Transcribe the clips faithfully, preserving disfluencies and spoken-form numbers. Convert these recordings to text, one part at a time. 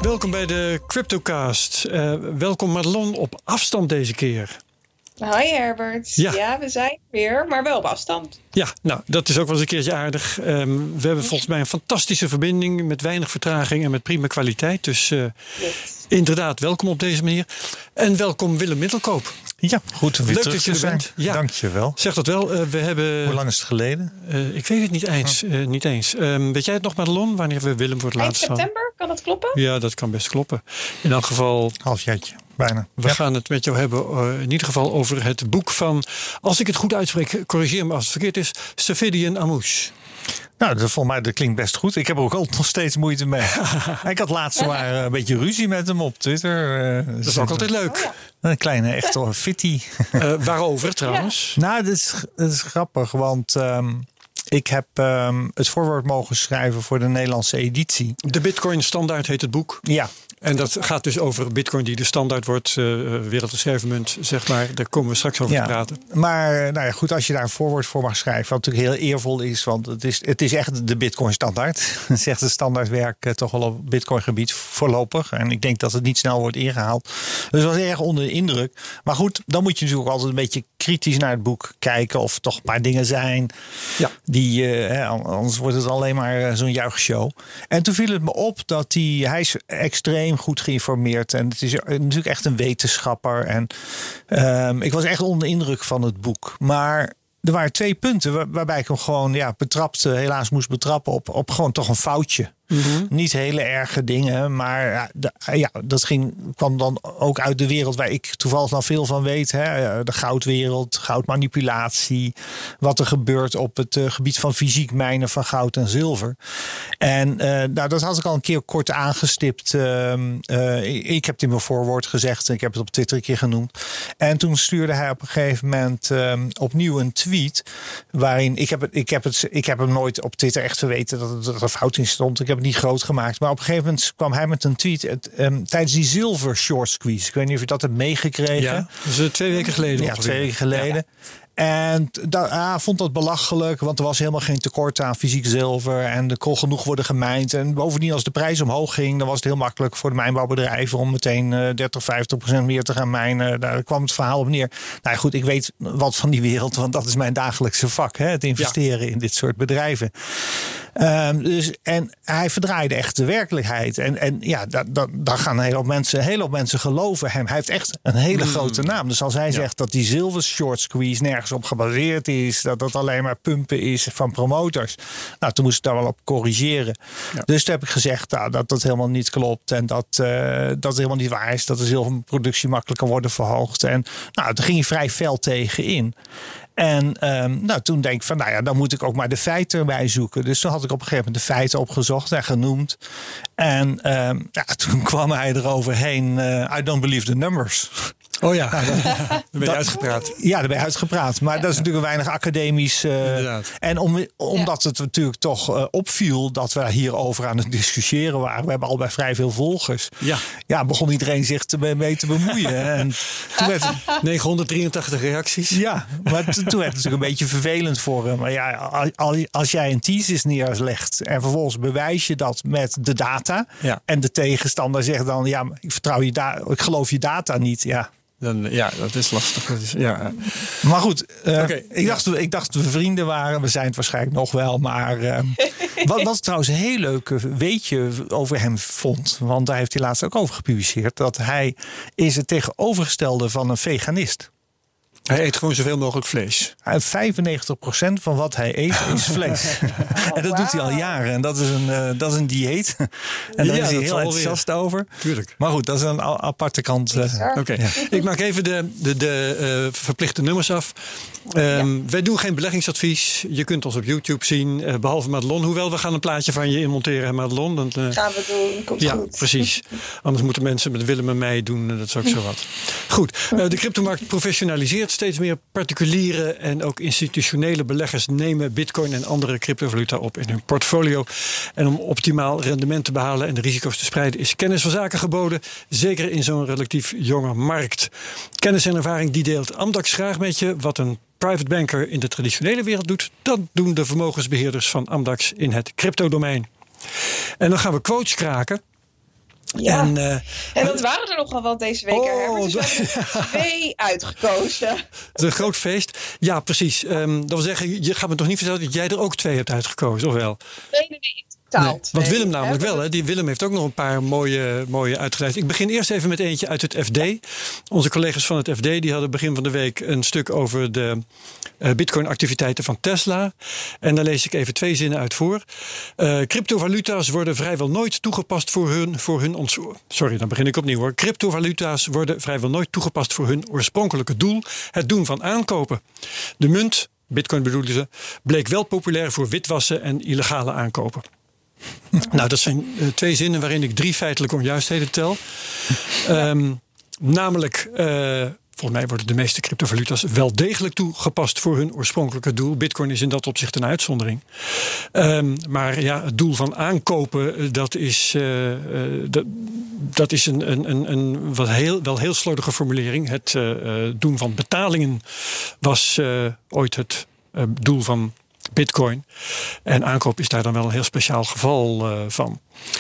Welkom bij de CryptoCast. Uh, welkom Madelon op afstand deze keer. Hoi Herbert. Ja. ja, we zijn weer, maar wel op afstand. Ja, nou, dat is ook wel eens een keertje aardig. Um, we hebben volgens mij een fantastische verbinding met weinig vertraging en met prima kwaliteit. Dus uh, yes. inderdaad, welkom op deze manier. En welkom Willem Middelkoop. Ja, goed om weer Leuk terug dat je te zijn. bent. Ja. Dank je wel. Zeg dat wel. Uh, we hebben, Hoe lang is het geleden? Uh, ik weet het niet eens. Uh, niet eens. Um, weet jij het nog, Madelon? Wanneer we Willem voor het Eind laatst september, hadden? Kan dat kloppen? Ja, dat kan best kloppen. In elk geval... Halfjaartje, bijna. We ja. gaan het met jou hebben uh, in ieder geval over het boek van... Als ik het goed uitspreek, corrigeer me als het verkeerd is... Safidien Amouche. Nou, dat, volgens mij dat klinkt best goed. Ik heb er ook altijd nog steeds moeite mee. Ik had laatst maar een beetje ruzie met hem op Twitter. Uh, dat is ook altijd leuk. Oh, ja. Een kleine echte fitty. Uh, waarover trouwens? Ja. Nou, dat is, dat is grappig, want... Um, Ik heb um, het voorwoord mogen schrijven voor de Nederlandse editie. De Bitcoin Standaard heet het boek. Ja. En dat gaat dus over Bitcoin die de standaard wordt, uh, wereldreservemunt, zeg maar. Daar komen we straks over ja, te praten. Maar nou ja, goed, als je daar een voorwoord voor mag schrijven, wat natuurlijk heel eervol is, want het is, het is echt de Bitcoin standaard. Het is echt het standaardwerk uh, toch wel op Bitcoin gebied voorlopig. En ik denk dat het niet snel wordt ingehaald. Dus dat was erg onder de indruk. Maar goed, dan moet je natuurlijk altijd een beetje kritisch naar het boek kijken of er toch een paar dingen zijn. Ja. Die, uh, hè, anders wordt het alleen maar uh, zo'n juichshow. En toen viel het me op dat die, hij is extreem goed geïnformeerd. En het is natuurlijk echt een wetenschapper. En um, ik was echt onder de indruk van het boek. Maar er waren twee punten waar, waarbij ik hem gewoon ja, betrapt, helaas moest betrappen op, op gewoon toch een foutje. Mm-hmm. Niet hele erge dingen, maar ja, de, ja, dat ging, kwam dan ook uit de wereld waar ik toevallig dan veel van weet. Hè? De goudwereld, goudmanipulatie, wat er gebeurt op het uh, gebied van fysiek mijnen van goud en zilver. En uh, nou, dat had ik al een keer kort aangestipt. Uh, uh, ik heb het in mijn voorwoord gezegd, ik heb het op Twitter een keer genoemd. En toen stuurde hij op een gegeven moment uh, opnieuw een tweet waarin, ik heb, het, ik, heb het, ik heb hem nooit op Twitter echt geweten dat, dat er fout in stond. Ik heb het niet groot gemaakt. Maar op een gegeven moment kwam hij met een tweet het, um, tijdens die zilver short squeeze. Ik weet niet of je dat hebt meegekregen. Ja, dat is twee weken geleden. Ja, twee weken geleden. Ja. En da, ah, vond dat belachelijk, want er was helemaal geen tekort aan fysiek zilver. En er kon genoeg worden gemijnd. En bovendien, als de prijs omhoog ging, dan was het heel makkelijk voor de mijnbouwbedrijven om meteen uh, dertig, vijftig procent meer te gaan mijnen. Daar kwam het verhaal op neer. Nou goed, ik weet wat van die wereld, want dat is mijn dagelijkse vak. Hè, het investeren ja. in dit soort bedrijven. Um, dus, en hij verdraaide echt de werkelijkheid. En, en ja, daar da, da gaan een hele hoop mensen, een hele hoop mensen geloven hem. Hij heeft echt een hele mm. grote naam. Dus als hij ja. zegt dat die zilver short squeeze nergens op gebaseerd is, dat dat alleen maar pumpen is van promotors. Nou, toen moest ik daar wel op corrigeren. Ja. Dus toen heb ik gezegd nou, dat dat helemaal niet klopt en dat uh, dat het helemaal niet waar is, dat de zilverproductie makkelijk kan worden verhoogd. En nou, toen ging hij vrij fel tegen in. En um, nou, toen denk ik van, nou ja, dan moet ik ook maar de feiten erbij zoeken. Dus toen had ik op een gegeven moment de feiten opgezocht en genoemd. En um, ja, toen kwam hij eroverheen. Uh, I don't believe the numbers. Oh ja, nou, dan ben je dat, uitgepraat. Ja, daar ben je uitgepraat. Maar ja, dat is ja. natuurlijk weinig academisch. Uh, en om, omdat ja. het natuurlijk toch uh, opviel dat we hierover aan het discussiëren waren. We hebben al bij vrij veel volgers. Ja, ja begon iedereen zich te, mee te bemoeien. En toen werd het, negenhonderddrieëntachtig reacties. Ja, maar t- toen werd het natuurlijk een beetje vervelend voor hem. Maar ja, als, als jij een thesis neerlegt en vervolgens bewijs je dat met de data. Ja. En de tegenstander zegt dan, ja, ik vertrouw je da- ik geloof je data niet. Ja. Dan, ja, dat is lastig. Dat is, ja. Maar goed, uh, okay, ik, dacht, ja. ik dacht we vrienden waren. We zijn het waarschijnlijk nog wel. Maar uh, wat, wat trouwens een heel leuk weetje over hem vond. Want daar heeft hij laatst ook over gepubliceerd. Dat hij is het tegenovergestelde van een veganist. Hij eet gewoon zoveel mogelijk vlees. vijfennegentig procent van wat hij eet is vlees. Oh, en dat wow. doet hij al jaren. En dat is een, uh, dat is een dieet. En daar ja, is hij heel enthousiast over. Tuurlijk. Maar goed, dat is een aparte kant. Uh, Oké, okay. ja. Ik maak even de, de, de uh, verplichte nummers af. Um, ja. Wij doen geen beleggingsadvies. Je kunt ons op YouTube zien, uh, behalve Madelon. Hoewel, we gaan een plaatje van je inmonteren, Madelon. Dan, uh, gaan we doen, komt ja, goed. Precies. Anders moeten mensen met Willem en mij doen. Dat is ook zo wat. Goed, uh, de cryptomarkt professionaliseert. Steeds meer particuliere en ook institutionele beleggers nemen Bitcoin en andere cryptovaluta op in hun portfolio. En om optimaal rendement te behalen en de risico's te spreiden is kennis van zaken geboden. Zeker in zo'n relatief jonge markt. Kennis en ervaring die deelt Amdax graag met je. Wat een private banker in de traditionele wereld doet, dat doen de vermogensbeheerders van Amdax in het cryptodomein. En dan gaan we quotes kraken. Ja, en, uh, en dat waren er nogal wat deze week. Oh, dus we hebben twee uitgekozen. Het is een groot feest. Ja, precies. Um, dat wil zeggen, je gaat me toch niet vertellen dat jij er ook twee hebt uitgekozen, of wel? Nee, nee, nee. Nee, want Willem namelijk wel. Hè? Die Willem heeft ook nog een paar mooie, mooie uitgeleid. Ik begin eerst even met eentje uit het F D. Onze collega's van het F D die hadden begin van de week een stuk over de uh, Bitcoin-activiteiten van Tesla. En daar lees ik even twee zinnen uit voor. Uh, cryptovaluta's worden vrijwel nooit toegepast voor hun, voor hun ons... Sorry, dan begin ik opnieuw hoor. Cryptovaluta's worden vrijwel nooit toegepast voor hun oorspronkelijke doel. Het doen van aankopen. De munt, Bitcoin bedoelden ze, bleek wel populair voor witwassen en illegale aankopen. Nou, dat zijn uh, twee zinnen waarin ik drie feitelijke onjuistheden tel. Um, namelijk, uh, volgens mij worden de meeste cryptovaluta's wel degelijk toegepast voor hun oorspronkelijke doel. Bitcoin is in dat opzicht een uitzondering. Um, maar ja, het doel van aankopen, dat is, uh, uh, dat, dat is een, een, een wat heel, wel heel slordige formulering. Het uh, doen van betalingen was uh, ooit het uh, doel van Bitcoin. En aankoop is daar dan wel een heel speciaal geval uh, van.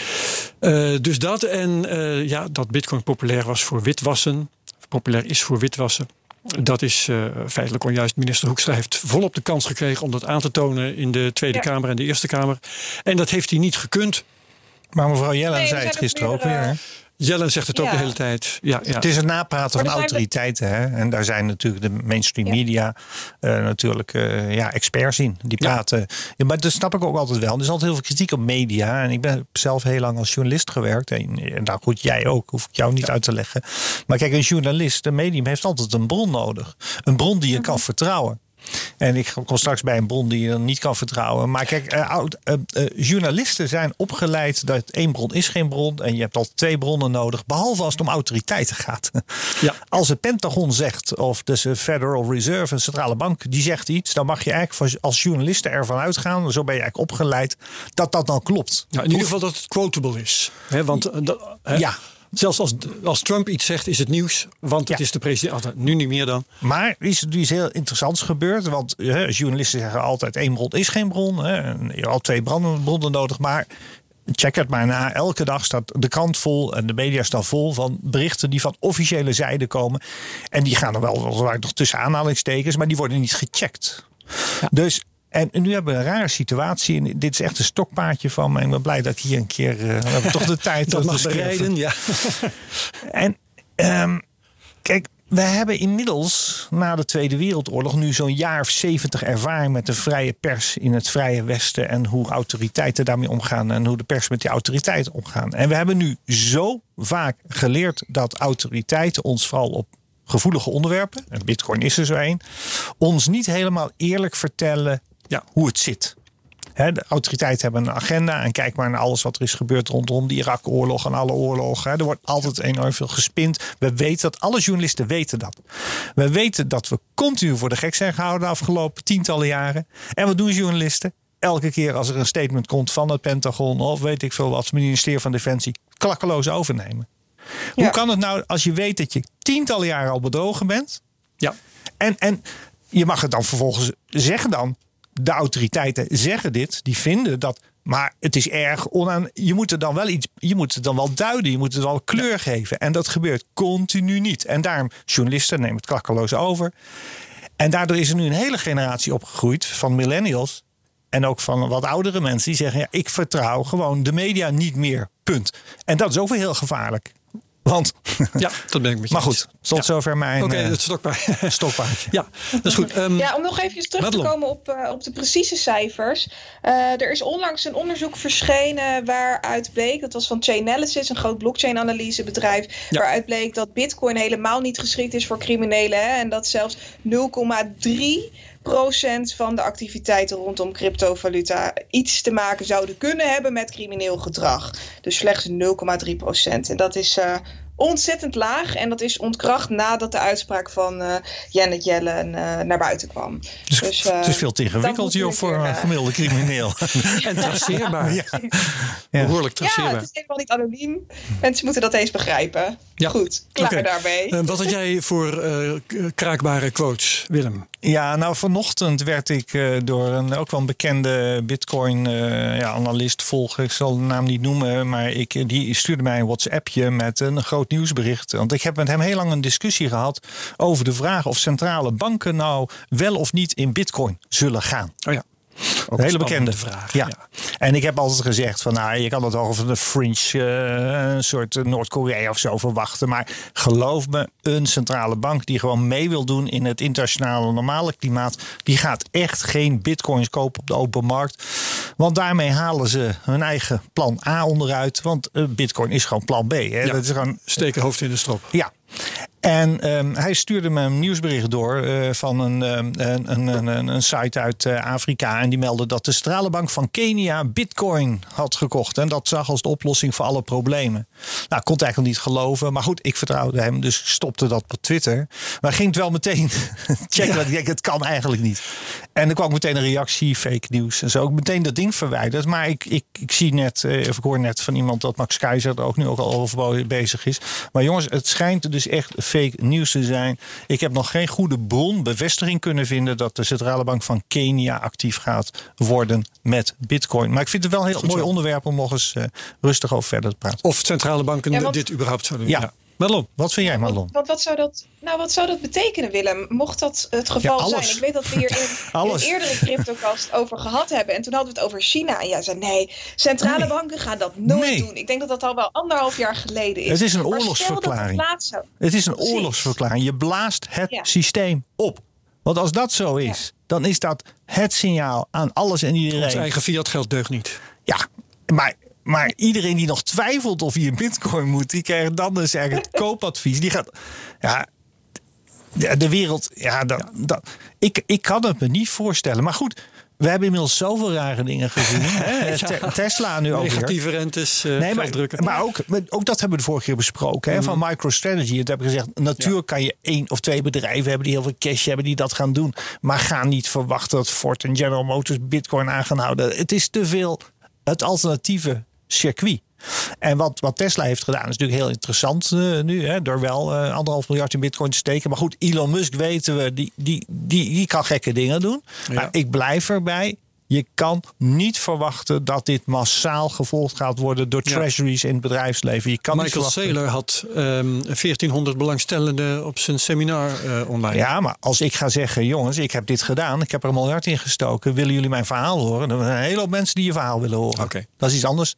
Uh, dus dat en uh, ja, dat Bitcoin populair was voor witwassen. Populair is voor witwassen. Dat is uh, feitelijk onjuist. Minister Hoekstra heeft volop de kans gekregen om dat aan te tonen in de Tweede ja. Kamer en de Eerste Kamer. En dat heeft hij niet gekund. Maar mevrouw Jellen nee, zei het gisteren ook weer. Hè? Jellen zegt het ook ja. de hele tijd. Ja, ja. Het is een napraten van autoriteiten. Hè? En daar zijn natuurlijk de mainstream media ja. uh, natuurlijk uh, ja, experts in. Die praten. Ja. Ja, maar dat snap ik ook altijd wel. Er is altijd heel veel kritiek op media. En ik ben zelf heel lang als journalist gewerkt. En, en nou goed, jij ook. Hoef ik jou niet ja. uit te leggen. Maar kijk, een journalist, een medium heeft altijd een bron nodig. Een bron die je mm-hmm. kan vertrouwen. En ik kom straks bij een bron die je dan niet kan vertrouwen. Maar kijk, uh, uh, uh, journalisten zijn opgeleid dat één bron is geen bron. En je hebt al twee bronnen nodig. Behalve als het om autoriteiten gaat. Ja. Als het Pentagon zegt, of de Federal Reserve, een centrale bank, die zegt iets. Dan mag je eigenlijk als journalisten ervan uitgaan. Zo ben je eigenlijk opgeleid dat dat dan klopt. Nou, in ieder geval dat het quotable is. He, want uh, dat, he, ja. Zelfs als, als Trump iets zegt, is het nieuws. Want het ja. is de president. Nu niet meer dan. Maar er is iets heel interessants gebeurd. Want hè, journalisten zeggen altijd één bron is geen bron. Hè. Je hebt al twee bronnen nodig. Maar check het maar na. Elke dag staat de krant vol. En de media staan vol van berichten die van officiële zijde komen. En die gaan er wel nog tussen aanhalingstekens. Maar die worden niet gecheckt. Ja. Dus... En nu hebben we een rare situatie. En dit is echt een stokpaardje van me. En ik ben blij dat ik hier een keer... Uh, we hebben toch de tijd. dat mag bereiden, ja. En um, kijk, we hebben inmiddels na de Tweede Wereldoorlog... nu zo'n jaar of zeventig ervaring met de vrije pers in het vrije Westen... en hoe autoriteiten daarmee omgaan... en hoe de pers met die autoriteiten omgaan. En we hebben nu zo vaak geleerd dat autoriteiten ons vooral op... gevoelige onderwerpen, en Bitcoin is er zo een... ons niet helemaal eerlijk vertellen ja. hoe het zit. He, de autoriteiten hebben een agenda... en kijk maar naar alles wat er is gebeurd rondom de Irak-oorlog... en alle oorlogen. He, er wordt altijd enorm veel gespind. We weten dat, alle journalisten weten dat. We weten dat we continu voor de gek zijn gehouden... de afgelopen tientallen jaren. En wat doen journalisten? Elke keer als er een statement komt van het Pentagon... of weet ik veel wat, het ministerie van Defensie... klakkeloos overnemen. Ja. Hoe kan het nou als je weet dat je tientallen jaren al bedrogen bent? Ja. En, en je mag het dan vervolgens zeggen dan. De autoriteiten zeggen dit. Die vinden dat. Maar het is erg onaan. Je moet er dan wel iets. Je moet het dan wel duiden. Je moet het wel kleur ja. geven. En dat gebeurt continu niet. En daarom, journalisten nemen het klakkeloos over. En daardoor is er nu een hele generatie opgegroeid van millennials. En ook van wat oudere mensen die zeggen... ja, ik vertrouw gewoon de media niet meer. Punt. En dat is ook weer heel gevaarlijk. Want, ja, dat ben ik met je. Maar goed, tot ja. zover mijn Oké, okay, het stokpaard. stokpaardje. Ja, dat is goed. Um, ja, om nog even terug Madelon. te komen op, uh, op de precieze cijfers. Uh, er is onlangs een onderzoek verschenen waaruit bleek... dat was van Chainalysis, een groot blockchain-analysebedrijf... Ja. waaruit bleek dat Bitcoin helemaal niet geschikt is voor criminelen. Hè, en dat zelfs nul komma drie procent van de activiteiten rondom cryptovaluta iets te maken zouden kunnen hebben met crimineel gedrag. Dus slechts nul komma drie procent. En dat is uh, ontzettend laag. En dat is ontkracht nadat de uitspraak van uh, Janet Yellen uh, naar buiten kwam. Dus, dus, uh, het is veel te ingewikkeld, joh, voor een uh, gemiddelde crimineel. En traceerbaar. Ja. Ja. Behoorlijk traceerbaar. Ja, het is helemaal niet anoniem. Mensen moeten dat eens begrijpen. Ja. Goed, klaar okay. daarmee. Uh, wat had jij voor uh, kraakbare quotes, Willem? Ja, nou vanochtend werd ik uh, door een ook wel een bekende Bitcoin-analyst uh, ja, volgen. Ik zal de naam niet noemen, maar ik, die stuurde mij een WhatsAppje met een groot nieuwsbericht. Want ik heb met hem heel lang een discussie gehad over de vraag of centrale banken nou wel of niet in Bitcoin zullen gaan. Oh ja. Ook een hele bekende vraag. Ja. ja. En ik heb altijd gezegd van nou, je kan het wel van een fringe, uh, een soort Noord-Korea of zo verwachten. Maar geloof me, een centrale bank die gewoon mee wil doen in het internationale normale klimaat, die gaat echt geen bitcoins kopen op de open markt. Want daarmee halen ze hun eigen plan A onderuit. Want uh, bitcoin is gewoon plan B. Hè? Ja, dat is gewoon steken hoofd in de strop. Ja. En um, hij stuurde me een nieuwsbericht door uh, van een, um, een, een, een, een site uit uh, Afrika. En die meldde dat de centrale bank van Kenia bitcoin had gekocht. En dat zag als de oplossing voor alle problemen. Nou, ik kon het eigenlijk niet geloven. Maar goed, ik vertrouwde hem, dus stopte dat op Twitter. Maar ging het wel meteen checken. Ja. Ik denk, het kan eigenlijk niet. En er kwam meteen een reactie, fake nieuws en zo. Ik meteen dat ding verwijderd. Maar ik, ik, ik zie net, uh, of ik hoor net van iemand dat Max Keizer er ook nu ook al over bezig is. Maar jongens, het schijnt dus echt fake nieuws te zijn. Ik heb nog geen goede bron, bevestiging kunnen vinden dat de centrale bank van Kenia actief gaat worden met bitcoin. Maar ik vind het wel een heel Goed mooi zo. onderwerp om nog eens uh, rustig over verder te praten. Of centrale banken ja, want, dit überhaupt zouden doen. Ja. ja. Madelon, wat vind jij, Madelon? Wat, wat, zou dat, nou, wat zou dat betekenen, Willem? Mocht dat het geval ja, zijn? Ik weet dat we hier in, in een eerdere CryptoCast over gehad hebben. En toen hadden we het over China. En jij zei nee, centrale nee. banken gaan dat nooit nee. doen. Ik denk dat dat al wel anderhalf jaar geleden is. Het is een oorlogsverklaring. Het, het is een Precies. oorlogsverklaring. Je blaast het ja. systeem op. Want als dat zo is, ja. dan is dat het signaal aan alles en iedereen. Ons eigen fiatgeld deugt niet. Ja, maar... Maar iedereen die nog twijfelt of hij in bitcoin moet, die krijgt dan dus eigenlijk het koopadvies. Die gaat, ja, de wereld, ja, dat, ja. Dat, ik, ik kan het me niet voorstellen. Maar goed, we hebben inmiddels zoveel rare dingen gezien. Hè? Ja. Tesla nu ook weer. Negatieve rentes, uh, nee, maar, drukken. Maar ook, ook dat hebben we de vorige keer besproken. Hè? Mm-hmm. Van MicroStrategy. Dat hebben gezegd, natuurlijk ja. kan je één of twee bedrijven hebben die heel veel cash hebben die dat gaan doen. Maar ga niet verwachten dat Ford en General Motors bitcoin aan gaan houden. Het is te veel het alternatieve circuit. En wat, wat Tesla heeft gedaan is natuurlijk heel interessant uh, nu. Hè, door wel uh, anderhalf miljard in bitcoin te steken. Maar goed, Elon Musk weten we, die, die, die, die kan gekke dingen doen. Ja. Maar ik blijf erbij. Je kan niet verwachten dat dit massaal gevolgd gaat worden door treasuries ja. in het bedrijfsleven. Je kan Michael Saylor had um, veertienhonderd belangstellenden op zijn seminar uh, online. Ja, maar als ik ga zeggen, jongens, ik heb dit gedaan. Ik heb er een miljard in gestoken. Willen jullie mijn verhaal horen? Dan zijn een hele hoop mensen die je verhaal willen horen. Okay. Dat is iets anders.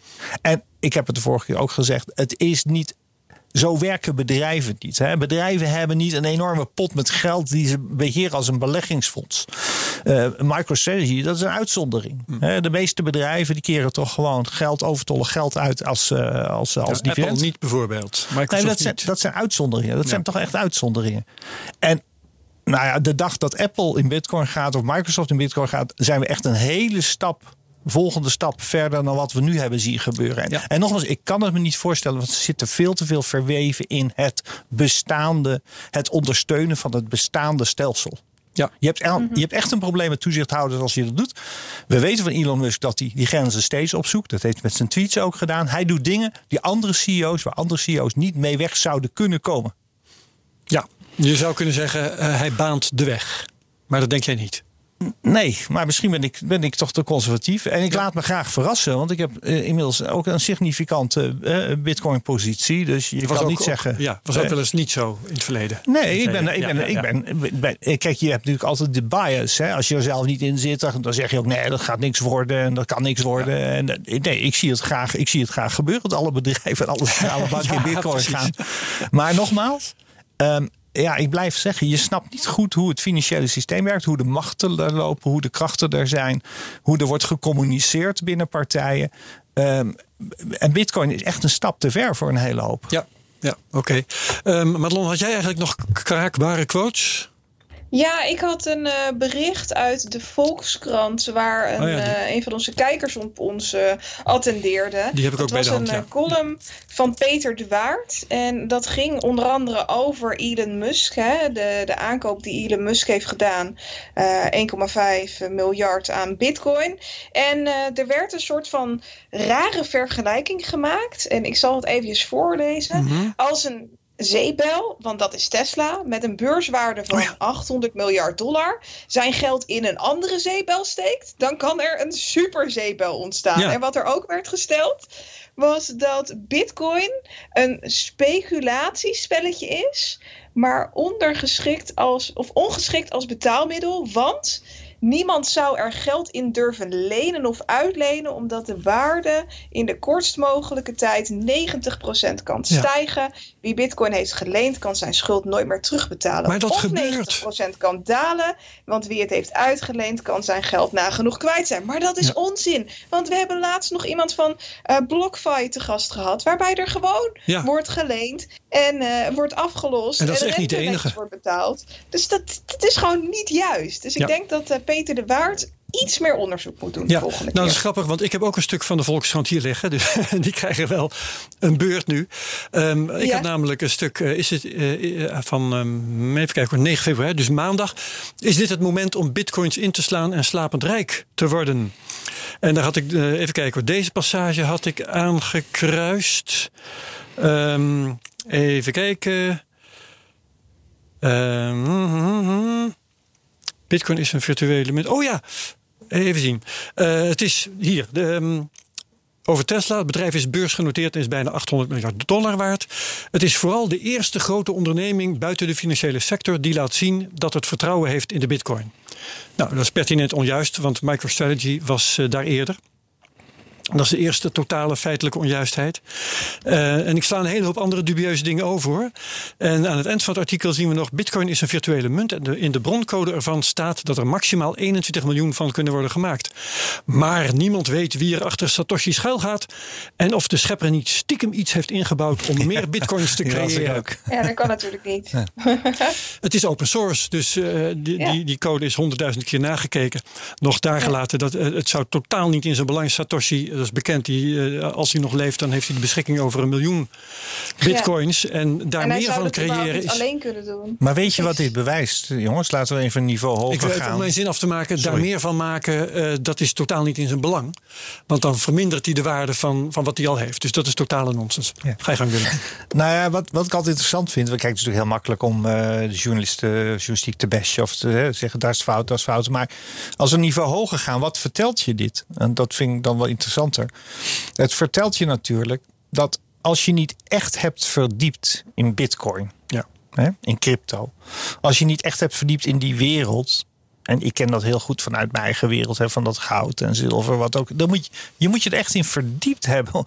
En ik heb het de vorige keer ook gezegd. Het is niet... Zo werken bedrijven niet. Hè. Bedrijven hebben niet een enorme pot met geld die ze beheren als een beleggingsfonds. Uh, MicroStrategy, dat is een uitzondering. Hmm. Hè. De meeste bedrijven die keren toch gewoon geld, overtollig geld uit als, uh, als, als ja, dividend. Apple niet bijvoorbeeld. Nee, dat, zijn, dat zijn uitzonderingen. Dat ja. zijn toch echt uitzonderingen. En nou ja, de dag dat Apple in Bitcoin gaat of Microsoft in Bitcoin gaat, zijn we echt een hele stap... volgende stap verder dan wat we nu hebben zien gebeuren. Ja. En nogmaals, ik kan het me niet voorstellen, want er zitten veel te veel verweven in het bestaande, het ondersteunen van het bestaande stelsel. Ja. Je, hebt, mm-hmm. je hebt echt een probleem met toezichthouders als je dat doet. We weten van Elon Musk dat hij die grenzen steeds opzoekt. Dat heeft hij met zijn tweets ook gedaan. Hij doet dingen die andere C E O's, waar andere C E O's niet mee weg zouden kunnen komen. Ja, je zou kunnen zeggen, uh, hij baant de weg. Maar dat denk jij niet. Nee, maar misschien ben ik, ben ik toch te conservatief. En ik ja. laat me graag verrassen. Want ik heb uh, inmiddels ook een significante uh, bitcoin-positie. Dus je kan ook, niet zeggen... Ja, was ook uh, wel eens niet zo in het verleden. Nee, ik ben... Ik ben, ja, ik ben, ja. ik ben kijk, je hebt natuurlijk altijd de bias. Hè? Als je er zelf niet in zit, dan zeg je ook... nee, dat gaat niks worden en dat kan niks worden. Ja. En, nee, ik zie, het graag, ik zie het graag gebeuren. Dat alle bedrijven en alle centrale banken ja, in bitcoin precies. gaan. Maar nogmaals... Um, Ja, ik blijf zeggen, je snapt niet goed hoe het financiële systeem werkt. Hoe de machten er lopen, hoe de krachten er zijn. Hoe er wordt gecommuniceerd binnen partijen. Um, en bitcoin is echt een stap te ver voor een hele hoop. Ja, ja oké. Okay. Um, Madelon, had jij eigenlijk nog kraakbare quotes? Ja, ik had een uh, bericht uit de Volkskrant waar een, oh ja, die... uh, een van onze kijkers op ons uh, attendeerde. Die heb ik ook dat bij de hand, was een ja. column van Peter de Waard. En dat ging onder andere over Elon Musk. Hè, de, de aankoop die Elon Musk heeft gedaan. Uh, één komma vijf miljard aan bitcoin. En uh, er werd een soort van rare vergelijking gemaakt. En ik zal het eventjes voorlezen. Mm-hmm. Als een zeepbel, want dat is Tesla, met een beurswaarde van oh ja. achthonderd miljard dollar, zijn geld in een andere zeepbel steekt, dan kan er een superzeepbel ontstaan. Ja. En wat er ook werd gesteld, was dat bitcoin een speculatiespelletje is, maar ondergeschikt als, of ongeschikt als betaalmiddel, want niemand zou er geld in durven lenen of uitlenen, omdat de waarde in de kortst mogelijke tijd negentig procent kan stijgen. Ja. Wie bitcoin heeft geleend, kan zijn schuld nooit meer terugbetalen. Maar dat of gebeurt. negentig procent kan dalen, want wie het heeft uitgeleend, kan zijn geld nagenoeg kwijt zijn. Maar dat is ja. onzin, want we hebben laatst nog iemand van uh, BlockFi te gast gehad, waarbij er gewoon ja. wordt geleend en uh, wordt afgelost. En dat is en echt niet de enige. Wordt betaald. Dus dat, dat is gewoon niet juist. Dus ik ja. denk dat uh, Peter de Waard iets meer onderzoek moet doen. Ja, de volgende nou, keer. Dat is grappig, want ik heb ook een stuk van de Volkskrant hier liggen. Dus die krijgen wel een beurt nu. Um, ik ja. had namelijk een stuk, uh, is het uh, van, um, even kijken, negen februari, dus maandag. Is dit het moment om bitcoins in te slaan en slapend rijk te worden? En daar had ik, uh, even kijken, deze passage had ik aangekruist. Um, even kijken. Um, mm, mm, Bitcoin is een virtuele munt. Oh ja, even zien. Uh, het is hier. De, um, over Tesla. Het bedrijf is beursgenoteerd en is bijna achthonderd miljard dollar waard. Het is vooral de eerste grote onderneming buiten de financiële sector die laat zien dat het vertrouwen heeft in de bitcoin. Nou, dat is pertinent onjuist, want MicroStrategy was uh, daar eerder. Dat is de eerste totale feitelijke onjuistheid. Uh, en ik sla een hele hoop andere dubieuze dingen over, hoor. En aan het eind van het artikel zien we nog: bitcoin is een virtuele munt. En de, in de broncode ervan staat dat er maximaal eenentwintig miljoen van kunnen worden gemaakt. Maar niemand weet wie er achter Satoshi schuil gaat. En of de schepper niet stiekem iets heeft ingebouwd om meer bitcoins te creëren. Ja, ja, dat kan natuurlijk niet. Ja. Het is open source, dus uh, die, ja. die, die code is honderdduizend keer nagekeken. Nog daar gelaten. Dat, uh, het zou totaal niet in zijn belang. Satoshi, dat is bekend, die, uh, als hij nog leeft, dan heeft hij de beschikking over een miljoen bitcoins. Ja. En daar en meer van creëren is. Alleen kunnen doen. Maar weet je wat dit bewijst, jongens? Laten we even een niveau hoger ik weet, gaan. Om mijn zin af te maken, Sorry. daar meer van maken, uh, dat is totaal niet in zijn belang. Want dan vermindert hij de waarde van, van wat hij al heeft. Dus dat is totale nonsens. Ja. Ga je gang, Willem. Nou ja, wat, wat ik altijd interessant vind, we kijken het is natuurlijk heel makkelijk om uh, de journalisten, journalistiek te bashen of te uh, zeggen dat is fout, dat is fout. Maar als we een niveau hoger gaan, wat vertelt je dit? En dat vind ik dan wel interessanter. Het vertelt je natuurlijk dat als je niet echt hebt verdiept in bitcoin, ja. hè, in crypto, als je niet echt hebt verdiept in die wereld, en ik ken dat heel goed vanuit mijn eigen wereld, hè, van dat goud en zilver, wat ook, dan moet je, je moet je er echt in verdiept hebben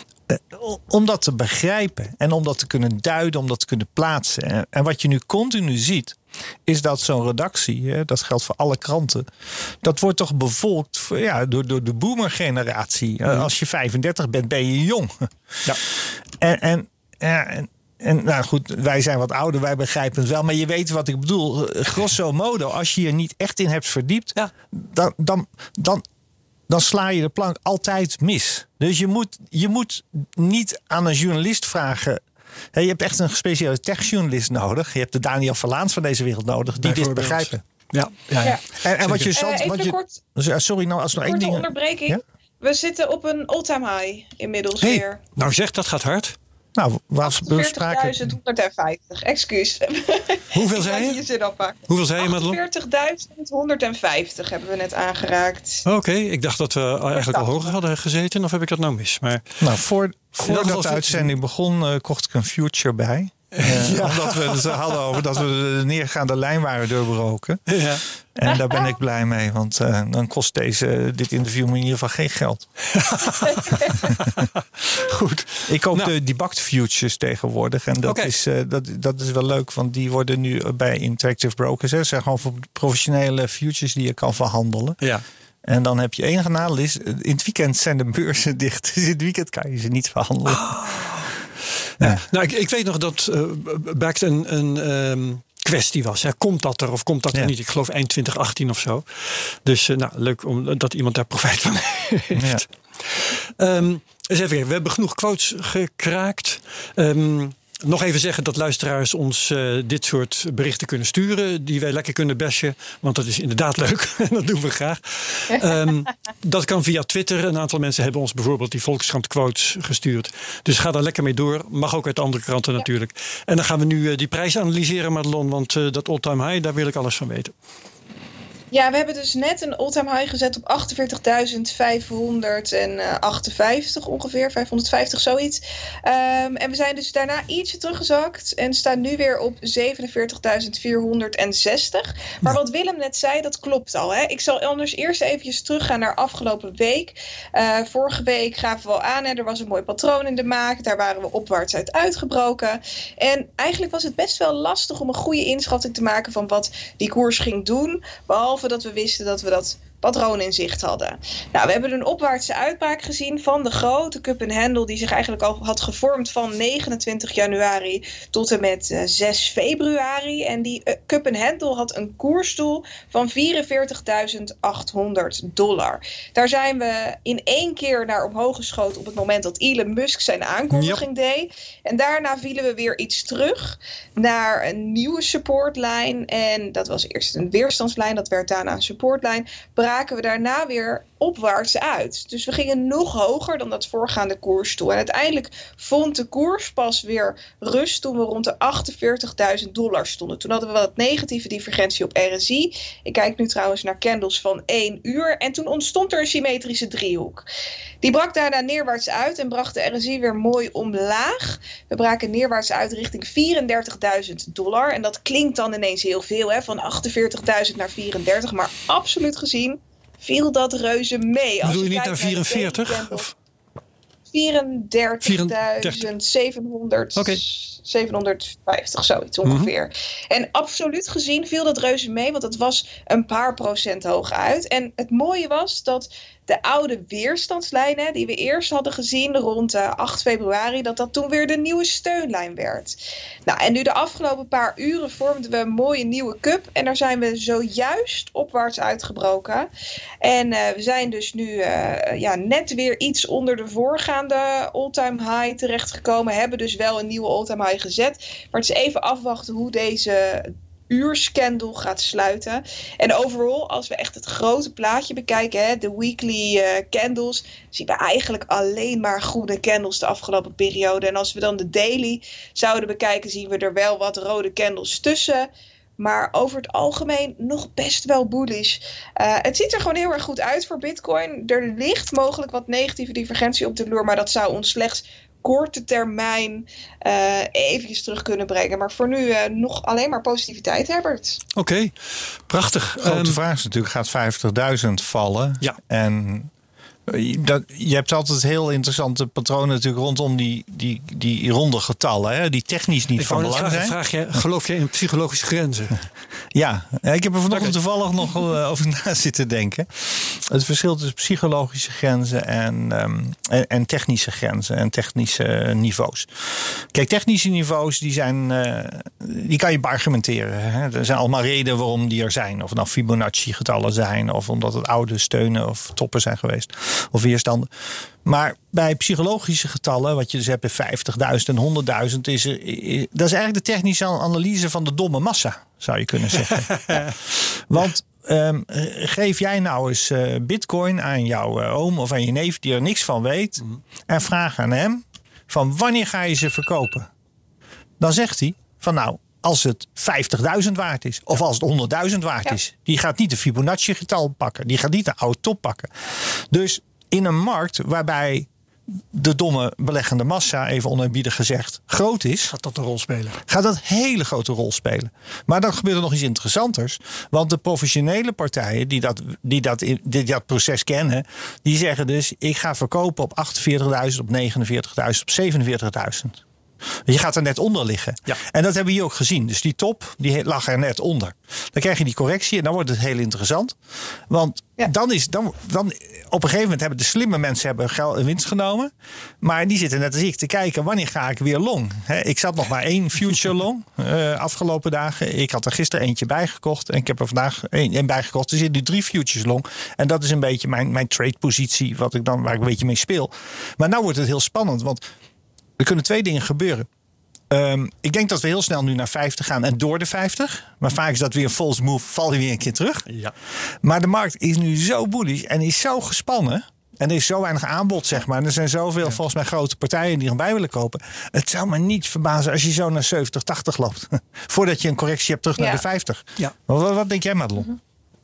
om dat te begrijpen en om dat te kunnen duiden, om dat te kunnen plaatsen. En wat je nu continu ziet, is dat zo'n redactie, hè, dat geldt voor alle kranten, dat wordt toch bevolkt ja, door, door de boomergeneratie. Mm. Als je vijfendertig bent, ben je jong. Ja. En, en, ja, en, en nou goed, wij zijn wat ouder, wij begrijpen het wel. Maar je weet wat ik bedoel. Grosso modo, als je je niet echt in hebt verdiept, ja. dan, dan, dan, dan sla je de plank altijd mis. Dus je moet, je moet niet aan een journalist vragen. He, je hebt echt een gespecialiseerde techjournalist nodig. Je hebt de Daniel Verlaans van deze wereld nodig, die dit begrijpen. Ja, ja, ja. En, en wat je zat, uh, wat je, kort, sorry, nou als nog één ding. Onderbreking. Ja? We zitten op een all-time high inmiddels hey, weer. Nou zeg, dat gaat hard. Nou, was veertigduizend honderdvijftig. Excuus. Hoeveel zei je? je Hoeveel zei je, Madelon? veertigduizend honderdvijftig hebben we net aangeraakt. Oké, okay, ik dacht dat we eigenlijk al hoger hadden gezeten. Of heb ik dat nou mis? Maar nou, voor, voordat de uitzending begon, uh, kocht ik een future bij. Uh, ja. Omdat we het hadden over dat we de neergaande lijn waren doorbroken. Ja. En daar ben ik blij mee, want uh, dan kost deze, dit interview me in ieder geval geen geld. Goed. Ik koop nou. de debugged futures tegenwoordig. En dat, okay. is, uh, dat, dat is wel leuk, want die worden nu bij Interactive Brokers. Hè. Dat zijn gewoon voor professionele futures die je kan verhandelen. Ja. En dan heb je één nadeel is, in het weekend zijn de beurzen dicht. Dus in het weekend kan je ze niet verhandelen. Oh. Ja. Nou, ik, ik weet nog dat uh, Baakt een, een um, kwestie was. Hè. Komt dat er of komt dat er ja. niet? Ik geloof eind twintig achttien of zo. Dus uh, nou, leuk om, dat iemand daar profijt van heeft. Ja. Um, eens even kijken. We hebben genoeg quotes gekraakt. Um, Nog even zeggen dat luisteraars ons uh, dit soort berichten kunnen sturen. Die wij lekker kunnen bashen. Want dat is inderdaad leuk. Dat doen we graag. Um, dat kan via Twitter. Een aantal mensen hebben ons bijvoorbeeld die Volkskrant quotes gestuurd. Dus ga daar lekker mee door. Mag ook uit andere kranten ja. natuurlijk. En dan gaan we nu uh, die prijs analyseren, Madelon. Want uh, dat all-time high, daar wil ik alles van weten. Ja, we hebben dus net een all-time high gezet op achtenveertigduizend vijfhonderdachtenvijftig ongeveer, vijfhonderdvijftig zoiets. Um, en we zijn dus daarna ietsje teruggezakt en staan nu weer op zevenenveertigduizend vierhonderdzestig. Maar wat Willem net zei, dat klopt al. Hè? Ik zal anders eerst eventjes teruggaan naar afgelopen week. Uh, vorige week gaven we al aan, hè, er was een mooi patroon in de maak. Daar waren we opwaarts uit uitgebroken. En eigenlijk was het best wel lastig om een goede inschatting te maken van wat die koers ging doen. Behalve dat we wisten dat we dat patroon in zicht hadden. Nou, we hebben een opwaartse uitbraak gezien van de grote cup en handle die zich eigenlijk al had gevormd van negenentwintig januari tot en met uh, zes februari. En die uh, cup en handle had een koersdoel van vierenveertigduizend achthonderd dollar. Daar zijn we in één keer naar omhoog geschoten op het moment dat Elon Musk zijn aankondiging yep. deed. En daarna vielen we weer iets terug naar een nieuwe supportlijn. En dat was eerst een weerstandslijn, dat werd daarna een supportlijn. Braken we daarna weer opwaarts uit. Dus we gingen nog hoger dan dat voorgaande koersdoel. En uiteindelijk vond de koers pas weer rust toen we rond de achtenveertigduizend dollar stonden. Toen hadden we wat negatieve divergentie op R S I. Ik kijk nu trouwens naar candles van één uur. En toen ontstond er een symmetrische driehoek. Die brak daarna neerwaarts uit en bracht de R S I weer mooi omlaag. We braken neerwaarts uit richting vierendertigduizend dollar. En dat klinkt dan ineens heel veel, hè? Van achtenveertigduizend naar vierendertig. Maar absoluut gezien viel dat reuze mee. Bedoel je niet naar vierenveertig? Of? vierendertigduizend zevenhonderd, okay. zevenhonderdvijftig, zoiets ongeveer. Mm-hmm. En absoluut gezien viel dat reuze mee, want het was een paar procent hoog uit. En het mooie was dat de oude weerstandslijnen die we eerst hadden gezien rond uh, acht februari, dat dat toen weer de nieuwe steunlijn werd. Nou, en nu de afgelopen paar uren vormden we een mooie nieuwe cup en daar zijn we zojuist opwaarts uitgebroken. En uh, we zijn dus nu uh, ja, net weer iets onder de voorgaande all-time high terechtgekomen. Hebben dus wel een nieuwe all-time high gezet. Maar het is even afwachten hoe deze uurscandle gaat sluiten. En overal, als we echt het grote plaatje bekijken, hè, de weekly uh, candles, zien we eigenlijk alleen maar groene candles de afgelopen periode. En als we dan de daily zouden bekijken, zien we er wel wat rode candles tussen. Maar over het algemeen nog best wel bullish. Uh, het ziet er gewoon heel erg goed uit voor Bitcoin. Er ligt mogelijk wat negatieve divergentie op de loer, maar dat zou ons slechts korte termijn uh, eventjes terug kunnen brengen. Maar voor nu uh, nog alleen maar positiviteit, Herbert. Oké, okay, prachtig. De grote um, vraag is natuurlijk, gaat vijftigduizend vallen? Ja. En dat, je hebt altijd heel interessante patronen natuurlijk rondom die, die, die ronde getallen, hè, die technisch niet ik van belang zijn. Vraag je, geloof je in psychologische grenzen? Ja, ik heb er vanochtend toevallig nog over na zitten denken. Het verschil tussen psychologische grenzen en, um, en, en technische grenzen en technische niveaus. Kijk, technische niveaus die zijn, uh, die kan je beargumenteren. Hè. Er zijn allemaal redenen waarom die er zijn. Of het nou Fibonacci-getallen zijn, of omdat het oude steunen of toppen zijn geweest. Of weerstanden. Maar bij psychologische getallen, wat je dus hebt bij vijftigduizend en honderdduizend, is, er, is dat is eigenlijk de technische analyse van de domme massa, zou je kunnen zeggen. Ja. Want um, geef jij nou eens uh, bitcoin aan jouw uh, oom of aan je neef die er niks van weet, mm. en vraag aan hem van wanneer ga je ze verkopen? Dan zegt hij van nou, als het vijftigduizend waard is. Of als het honderdduizend waard ja. is. Die gaat niet de Fibonacci getal pakken. Die gaat niet de oude top pakken. Dus in een markt waarbij de domme beleggende massa, even oneerbiedig gezegd, groot is, gaat dat een rol spelen? Gaat dat een hele grote rol spelen. Maar dan gebeurt er nog iets interessanters. Want de professionele partijen die dat, die dat, die dat proces kennen, die zeggen dus, ik ga verkopen op achtenveertigduizend, op negenenveertigduizend, op zevenenveertigduizend. Je gaat er net onder liggen. Ja. En dat hebben we hier ook gezien. Dus die top, die lag er net onder. Dan krijg je die correctie en dan wordt het heel interessant. Want ja. dan is dan, dan op een gegeven moment hebben de slimme mensen hebben geld, winst genomen. Maar die zitten net als ik te kijken, wanneer ga ik weer long? He, ik zat nog maar één future long uh, afgelopen dagen. Ik had er gisteren eentje bijgekocht. En ik heb er vandaag één bijgekocht. Er zitten nu drie futures long. En dat is een beetje mijn, mijn trade positie wat ik dan, waar ik een beetje mee speel. Maar nou wordt het heel spannend. Want er kunnen twee dingen gebeuren. Um, ik denk dat we heel snel nu naar vijftig gaan en door de vijftig. Maar vaak is dat weer een false move, val je weer een keer terug. Ja. Maar de markt is nu zo bullish en is zo gespannen. En er is zo weinig aanbod, zeg maar. En er zijn zoveel, ja. volgens mij, grote partijen die erbij willen kopen. Het zou me niet verbazen als je zo naar zeventig, tachtig loopt. Voordat je een correctie hebt terug ja. naar de vijftig. Ja. Wat, wat denk jij, Madelon? Mm-hmm.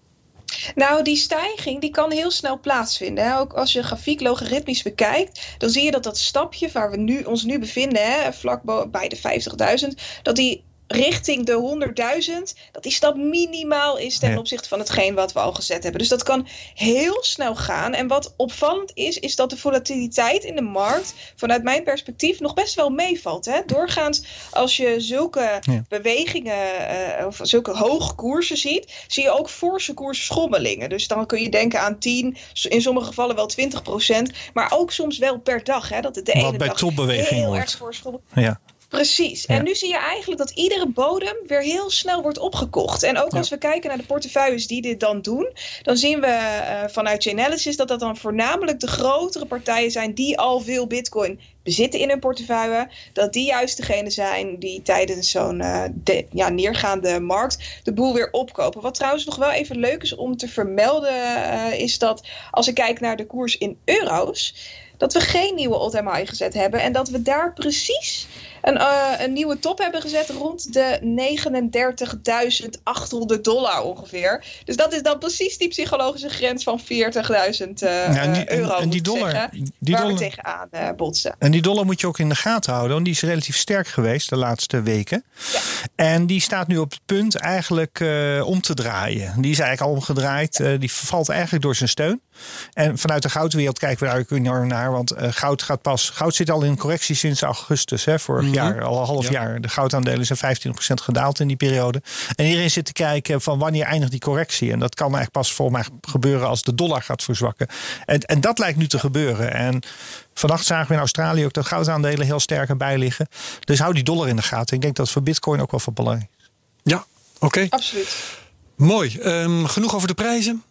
Nou, die stijging die kan heel snel plaatsvinden. Hè. Ook als je grafiek logaritmisch bekijkt, dan zie je dat dat stapje waar we nu, ons nu bevinden, hè, vlak bij de vijftigduizend, dat die richting de honderdduizend, dat die stap minimaal is ten opzichte van hetgeen wat we al gezet hebben. Dus dat kan heel snel gaan. En wat opvallend is, is dat de volatiliteit in de markt vanuit mijn perspectief nog best wel meevalt. Hè? Doorgaans, als je zulke ja. bewegingen uh, of zulke hoge koersen ziet, zie je ook forse koersschommelingen. Dus dan kun je denken aan tien, in sommige gevallen wel twintig procent, maar ook soms wel per dag. Hè? Dat het de ene wat bij dag topbeweging heel wordt. erg voorschommelt. Ja. Precies. Ja. En nu zie je eigenlijk dat iedere bodem weer heel snel wordt opgekocht. En ook ja. als we kijken naar de portefeuilles die dit dan doen, dan zien we uh, vanuit Chainalysis dat dat dan voornamelijk de grotere partijen zijn die al veel bitcoin bezitten in hun portefeuille. Dat die juist degene zijn die tijdens zo'n uh, de, ja, neergaande markt de boel weer opkopen. Wat trouwens nog wel even leuk is om te vermelden uh, is dat als ik kijk naar de koers in euro's, dat we geen nieuwe all-time high gezet hebben en dat we daar precies een, uh, een nieuwe top hebben gezet rond de negenendertigduizend achthonderd dollar ongeveer. Dus dat is dan precies die psychologische grens van veertigduizend uh, ja, en die, euro. En, en die dollar, zeggen, die waar dollar, we tegenaan uh, botsen. En die dollar moet je ook in de gaten houden, want die is relatief sterk geweest de laatste weken. Ja. En die staat nu op het punt eigenlijk uh, om te draaien. Die is eigenlijk al omgedraaid. Uh, die valt eigenlijk door zijn steun. En vanuit de goudwereld kijken we daar ook enorm naar. Want uh, goud gaat pas. Goud zit al in correctie sinds augustus, hè, vorig mm-hmm. jaar, al een half ja. jaar. De goudaandelen zijn vijftien procent gedaald in die periode. En iedereen zit te kijken van wanneer eindigt die correctie. En dat kan eigenlijk pas volgens mij gebeuren als de dollar gaat verzwakken. En, en dat lijkt nu te gebeuren. En vannacht zagen we in Australië ook dat goudaandelen heel sterk erbij liggen. Dus hou die dollar in de gaten. Ik denk dat het voor bitcoin ook wel van belang is. Ja, oké. Okay. Absoluut. Mooi. Um, genoeg over de prijzen?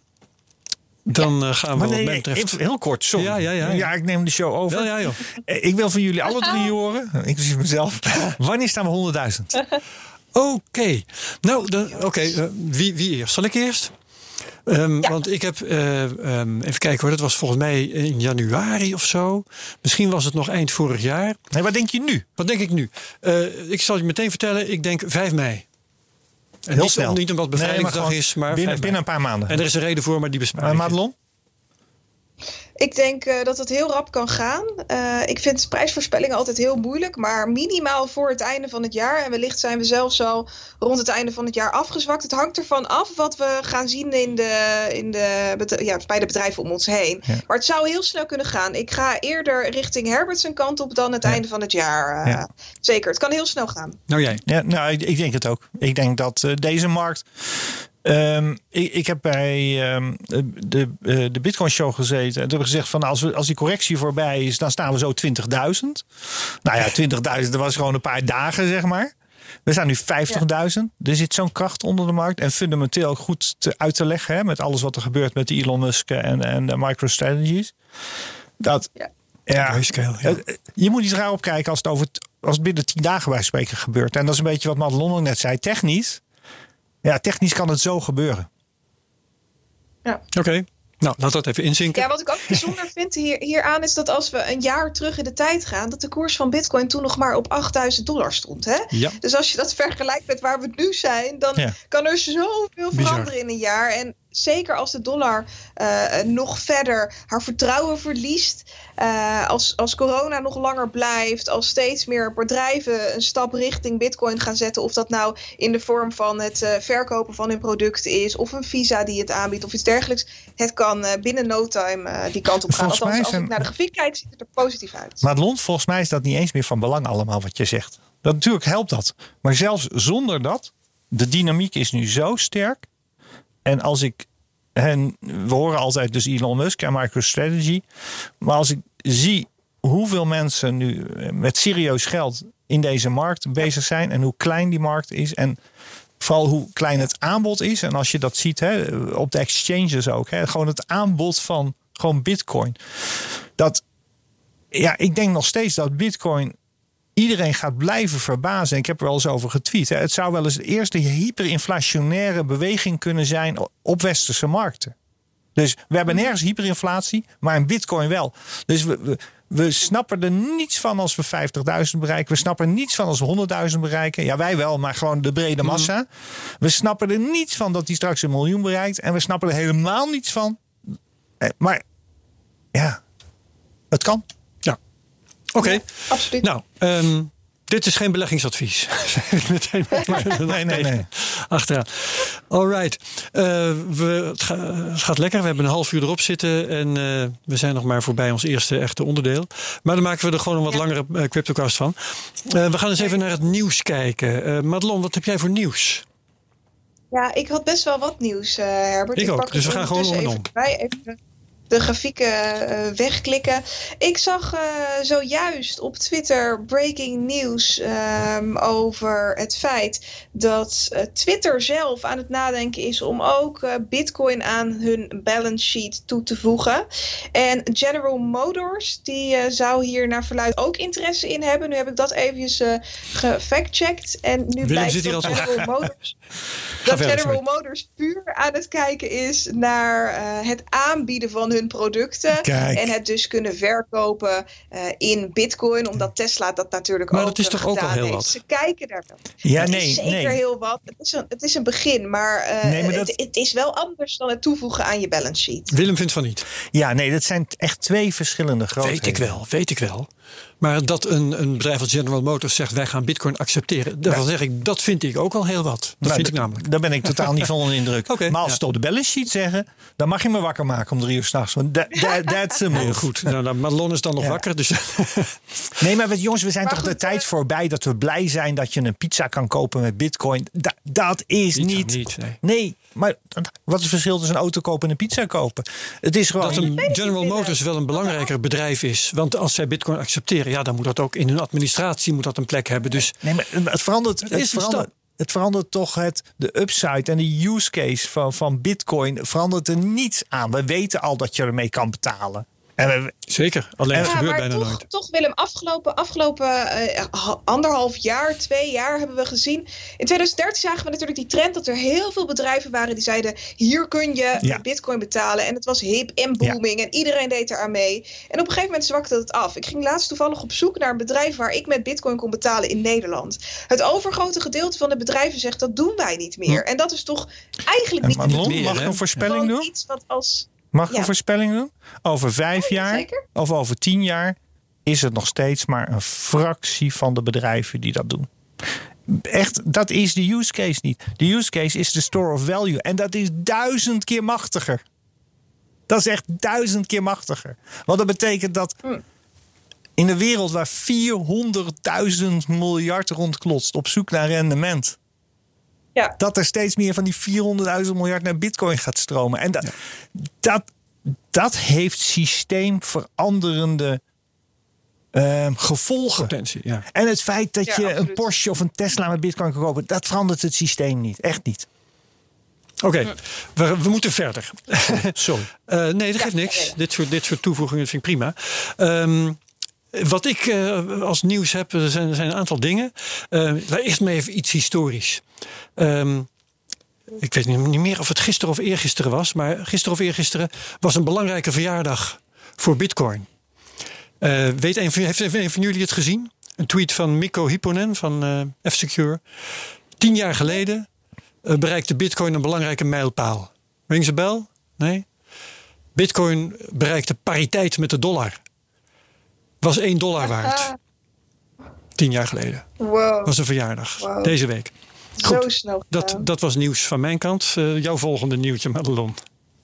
Dan ja. gaan we maar wat nee, mij betreft... Even heel kort, sorry. Ja, ja, ja, ja. ja, ik neem de show over. Ja, ja, joh. Ik wil van jullie alle drie horen, inclusief mezelf. Wanneer staan we honderdduizend? Oké. Okay. Nou, oké. Okay. Uh, wie, wie eerst? Zal ik eerst? Um, ja. Want ik heb, uh, um, even kijken hoor, dat was volgens mij in januari of zo. Misschien was het nog eind vorig jaar. Nee, wat denk je nu? Wat denk ik nu? Uh, ik zal je meteen vertellen, ik denk vijf mei. En heel niet, snel. Niet omdat bevrijdingsdag nee, is, maar binnen, binnen een paar maanden. En er is een reden voor, maar die bespreek ik. Uh, Madelon? Ik denk uh, dat het heel rap kan gaan. Uh, ik vind prijsvoorspellingen altijd heel moeilijk. Maar minimaal voor het einde van het jaar. En wellicht zijn we zelfs al rond het einde van het jaar afgezwakt. Het hangt ervan af wat we gaan zien in de, in de, ja, bij de bedrijven om ons heen. Ja. Maar het zou heel snel kunnen gaan. Ik ga eerder richting Herbert's kant op dan het ja. einde van het jaar. Uh, ja. Zeker, het kan heel snel gaan. Nou jij? Ja, nou, ik, ik denk het ook. Ik denk dat uh, deze markt... Um, ik, ik heb bij um, de, uh, de Bitcoin Show gezeten. En toen hebben we gezegd van als, we, als die correctie voorbij is, dan staan we zo twintigduizend. Nou ja, twintigduizend, dat was gewoon een paar dagen, zeg maar. We staan nu vijftigduizend. Ja. Er zit zo'n kracht onder de markt. En fundamenteel goed te, uit te leggen. Hè, met alles wat er gebeurt met Elon Musk en, en de MicroStrategies. Dat, ja. Ja, scale, ja. Je moet niet raar opkijken als het, over het, als het binnen tien dagen bij spreken gebeurt. En dat is een beetje wat Madelon net zei. Technisch. Ja, technisch kan het zo gebeuren. Ja. Oké. Okay. Nou, laat dat even inzinken. Ja, wat ik ook bijzonder vind hier, hieraan is dat als we een jaar terug in de tijd gaan, dat de koers van Bitcoin toen nog maar op achtduizend dollar stond. Hè? Ja. Dus als je dat vergelijkt met waar we nu zijn, dan ja. kan er zoveel veranderen Bizar. in een jaar. En zeker als de dollar uh, nog verder haar vertrouwen verliest. Uh, als, als corona nog langer blijft. Als steeds meer bedrijven een stap richting Bitcoin gaan zetten. Of dat nou in de vorm van het uh, verkopen van hun producten is. Of een visa die het aanbiedt of iets dergelijks. Het kan uh, binnen no time uh, die kant op gaan. Althans, als ik naar de grafiek kijk, ziet het er positief uit. Maar Lon, volgens mij is dat niet eens meer van belang allemaal wat je zegt. Dat, natuurlijk helpt dat. Maar zelfs zonder dat, de dynamiek is nu zo sterk. En als ik, en we horen altijd dus Elon Musk en MicroStrategy. Maar als ik zie hoeveel mensen nu met serieus geld in deze markt bezig zijn. En hoe klein die markt is. En vooral hoe klein het aanbod is. En als je dat ziet hè, op de exchanges ook. Hè, gewoon het aanbod van gewoon Bitcoin. Dat, ja, ik denk nog steeds dat Bitcoin iedereen gaat blijven verbazen. Ik heb er wel eens over getweet. Hè. Het zou wel eens de eerste hyperinflationaire beweging kunnen zijn op westerse markten. Dus we hebben nergens hyperinflatie, maar in Bitcoin wel. Dus we, we, we snappen er niets van als we vijftigduizend bereiken. We snappen er niets van als we honderdduizend bereiken. Ja, wij wel, maar gewoon de brede massa. Mm. We snappen er niets van dat die straks een miljoen bereikt. En we snappen er helemaal niets van. Maar ja, het kan. Ja, oké. Okay. Ja, absoluut. Nou, um, dit is geen beleggingsadvies. Meteen nee, nee, nee. Achteraan. Alright. Uh, we, het, ga, het gaat lekker. We hebben een half uur erop zitten. En uh, we zijn nog maar voorbij ons eerste echte onderdeel. Maar dan maken we er gewoon een wat ja. langere uh, CryptoCast van. Uh, we gaan eens even naar het nieuws kijken. Uh, Madelon, wat heb jij voor nieuws? Ja, ik had best wel wat nieuws, uh, Herbert. Ik, ik ook, dus we gaan gewoon om en om. Even de grafieken uh, wegklikken. Ik zag uh, zojuist op Twitter breaking news um, over het feit dat uh, Twitter zelf aan het nadenken is om ook uh, Bitcoin aan hun balance sheet toe te voegen. En General Motors die uh, zou hier naar verluidt ook interesse in hebben. Nu heb ik dat eventjes uh, gefactcheckt. En nu Willem blijkt dat General Motors dat verder, General Motors puur aan het kijken is naar uh, het aanbieden van hun producten. Kijk. En het dus kunnen verkopen uh, in Bitcoin. Omdat Tesla dat natuurlijk maar ook dat is toch ook al heel heeft. wat? Ze kijken daar wel. Ja, het nee, is zeker nee. heel wat. Het is een, het is een begin. Maar, uh, nee, maar dat... het, het is wel anders dan het toevoegen aan je balance sheet. Willem vindt van niet. Ja, nee, dat zijn echt twee verschillende grootheden. Weet ik wel, weet ik wel. Maar dat een, een bedrijf als General Motors zegt wij gaan Bitcoin accepteren. Daarvan zeg ik, dat vind ik ook al heel wat. Dat nou, vind ik namelijk. Daar ben ik totaal niet van onder indruk. Okay, maar als ja. ze het op de balance sheet zeggen, dan mag je me wakker maken om drie uur s'nachts. Want that, that, that's a move. Heel goed. Nou, nou, Madelon is dan nog ja. wakker. Dus nee, maar jongens, we zijn maar toch goed, de tijd voorbij dat we blij zijn dat je een pizza kan kopen met Bitcoin. Da, dat is pizza niet. niet nee. nee, maar wat is het verschil tussen een auto kopen en een pizza kopen? Het is gewoon. Dat een General Motors wel een belangrijker bedrijf is. Want als zij Bitcoin accepteren, ja, dan moet dat ook in hun administratie moet dat een plek hebben. Dus nee, maar het verandert. Het, het verandert. Het verandert toch het, de upside en de use case van, van Bitcoin verandert er niets aan. We weten al dat je ermee kan betalen. En we, Zeker, alleen het ja, gebeurt maar bijna toch, nooit. Toch Willem, afgelopen, afgelopen uh, anderhalf jaar, twee jaar hebben we gezien. In twintig dertien zagen we natuurlijk die trend dat er heel veel bedrijven waren die zeiden hier kun je ja. Bitcoin betalen. En het was hip en booming ja. en iedereen deed er aan mee. En op een gegeven moment zwakte het af. Ik ging laatst toevallig op zoek naar een bedrijf waar ik met Bitcoin kon betalen in Nederland. Het overgrote gedeelte van de bedrijven zegt dat doen wij niet meer. Hm. En dat is toch eigenlijk niet Madelon, meer, mag ik een voorspelling doen? Iets wat als Mag ik ja. een voorspelling doen? Over vijf ja, jaar zeker? of over tien jaar is het nog steeds maar een fractie van de bedrijven die dat doen. Echt, dat is de use case niet. De use case is de store of value. En dat is duizend keer machtiger. Dat is echt duizend keer machtiger. Want dat betekent dat in een wereld waar vierhonderdduizend miljard rondklotst op zoek naar rendement. Ja. Dat er steeds meer van die vierhonderdduizend miljard naar Bitcoin gaat stromen. En dat, ja. dat, dat heeft systeemveranderende uh, gevolgen. Potentie, ja. En het feit dat ja, je absoluut. een Porsche of een Tesla met Bitcoin kan kopen, dat verandert het systeem niet. Echt niet. Oké, okay. we, we moeten verder. Sorry. uh, nee, dat geeft niks. Ja. Dit soort, dit soort toevoegingen vind ik prima. Um, Wat ik uh, als nieuws heb, er zijn, er zijn een aantal dingen. Uh, eerst maar even iets historisch. Um, ik weet niet meer of het gisteren of eergisteren was. Maar gisteren of eergisteren was een belangrijke verjaardag voor Bitcoin. Uh, weet een, heeft een van jullie het gezien? Een tweet van Mikko Hyppönen van uh, F-Secure. Tien jaar geleden uh, bereikte Bitcoin een belangrijke mijlpaal. Rings a bell? Nee? Bitcoin bereikte pariteit met de dollar. Was één dollar waard. Tien jaar geleden. Wow. Was een verjaardag. Wow. Deze week. Goed, Zo snel. Dat, dat was nieuws van mijn kant. Uh, jouw volgende nieuwtje, Madelon.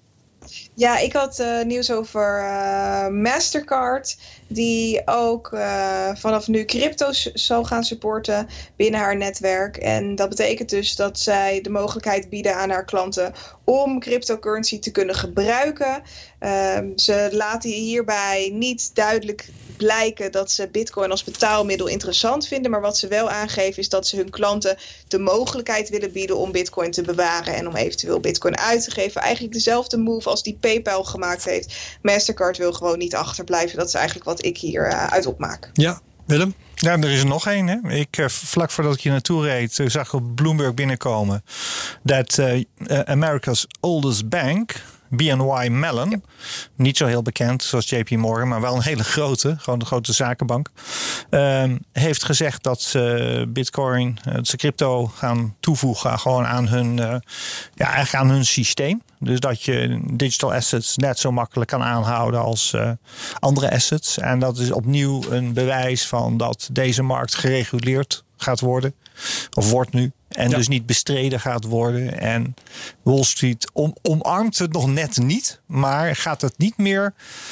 Ja, ik had uh, nieuws over uh, Mastercard. Die ook uh, vanaf nu crypto's zal gaan supporten binnen haar netwerk. En dat betekent dus dat zij de mogelijkheid bieden aan haar klanten om cryptocurrency te kunnen gebruiken. Uh, ze laten hierbij niet duidelijk blijken dat ze Bitcoin als betaalmiddel interessant vinden. Maar wat ze wel aangeven is dat ze hun klanten de mogelijkheid willen bieden om Bitcoin te bewaren en om eventueel Bitcoin uit te geven. Eigenlijk dezelfde move als die PayPal gemaakt heeft. Mastercard wil gewoon niet achterblijven. Dat is eigenlijk wat ik hier uh, uit opmaak. Ja, Willem? Ja, er is er nog één. Hè? Ik, uh, vlak voordat ik hier naartoe reed, uh, zag ik op Bloomberg binnenkomen dat uh, uh, America's oldest bank, B N Y Mellon, ja. niet zo heel bekend zoals J P Morgan, maar wel een hele grote, gewoon een grote zakenbank, uh, heeft gezegd dat ze Bitcoin, uh, dat ze crypto gaan toevoegen gewoon aan hun, uh, ja, eigenlijk aan hun systeem. Dus dat je digital assets net zo makkelijk kan aanhouden als uh, andere assets. En dat is opnieuw een bewijs van dat deze markt gereguleerd gaat worden. Of wordt nu. En ja. dus niet bestreden gaat worden. En Wall Street om, omarmt het nog net niet. Maar gaat het niet meer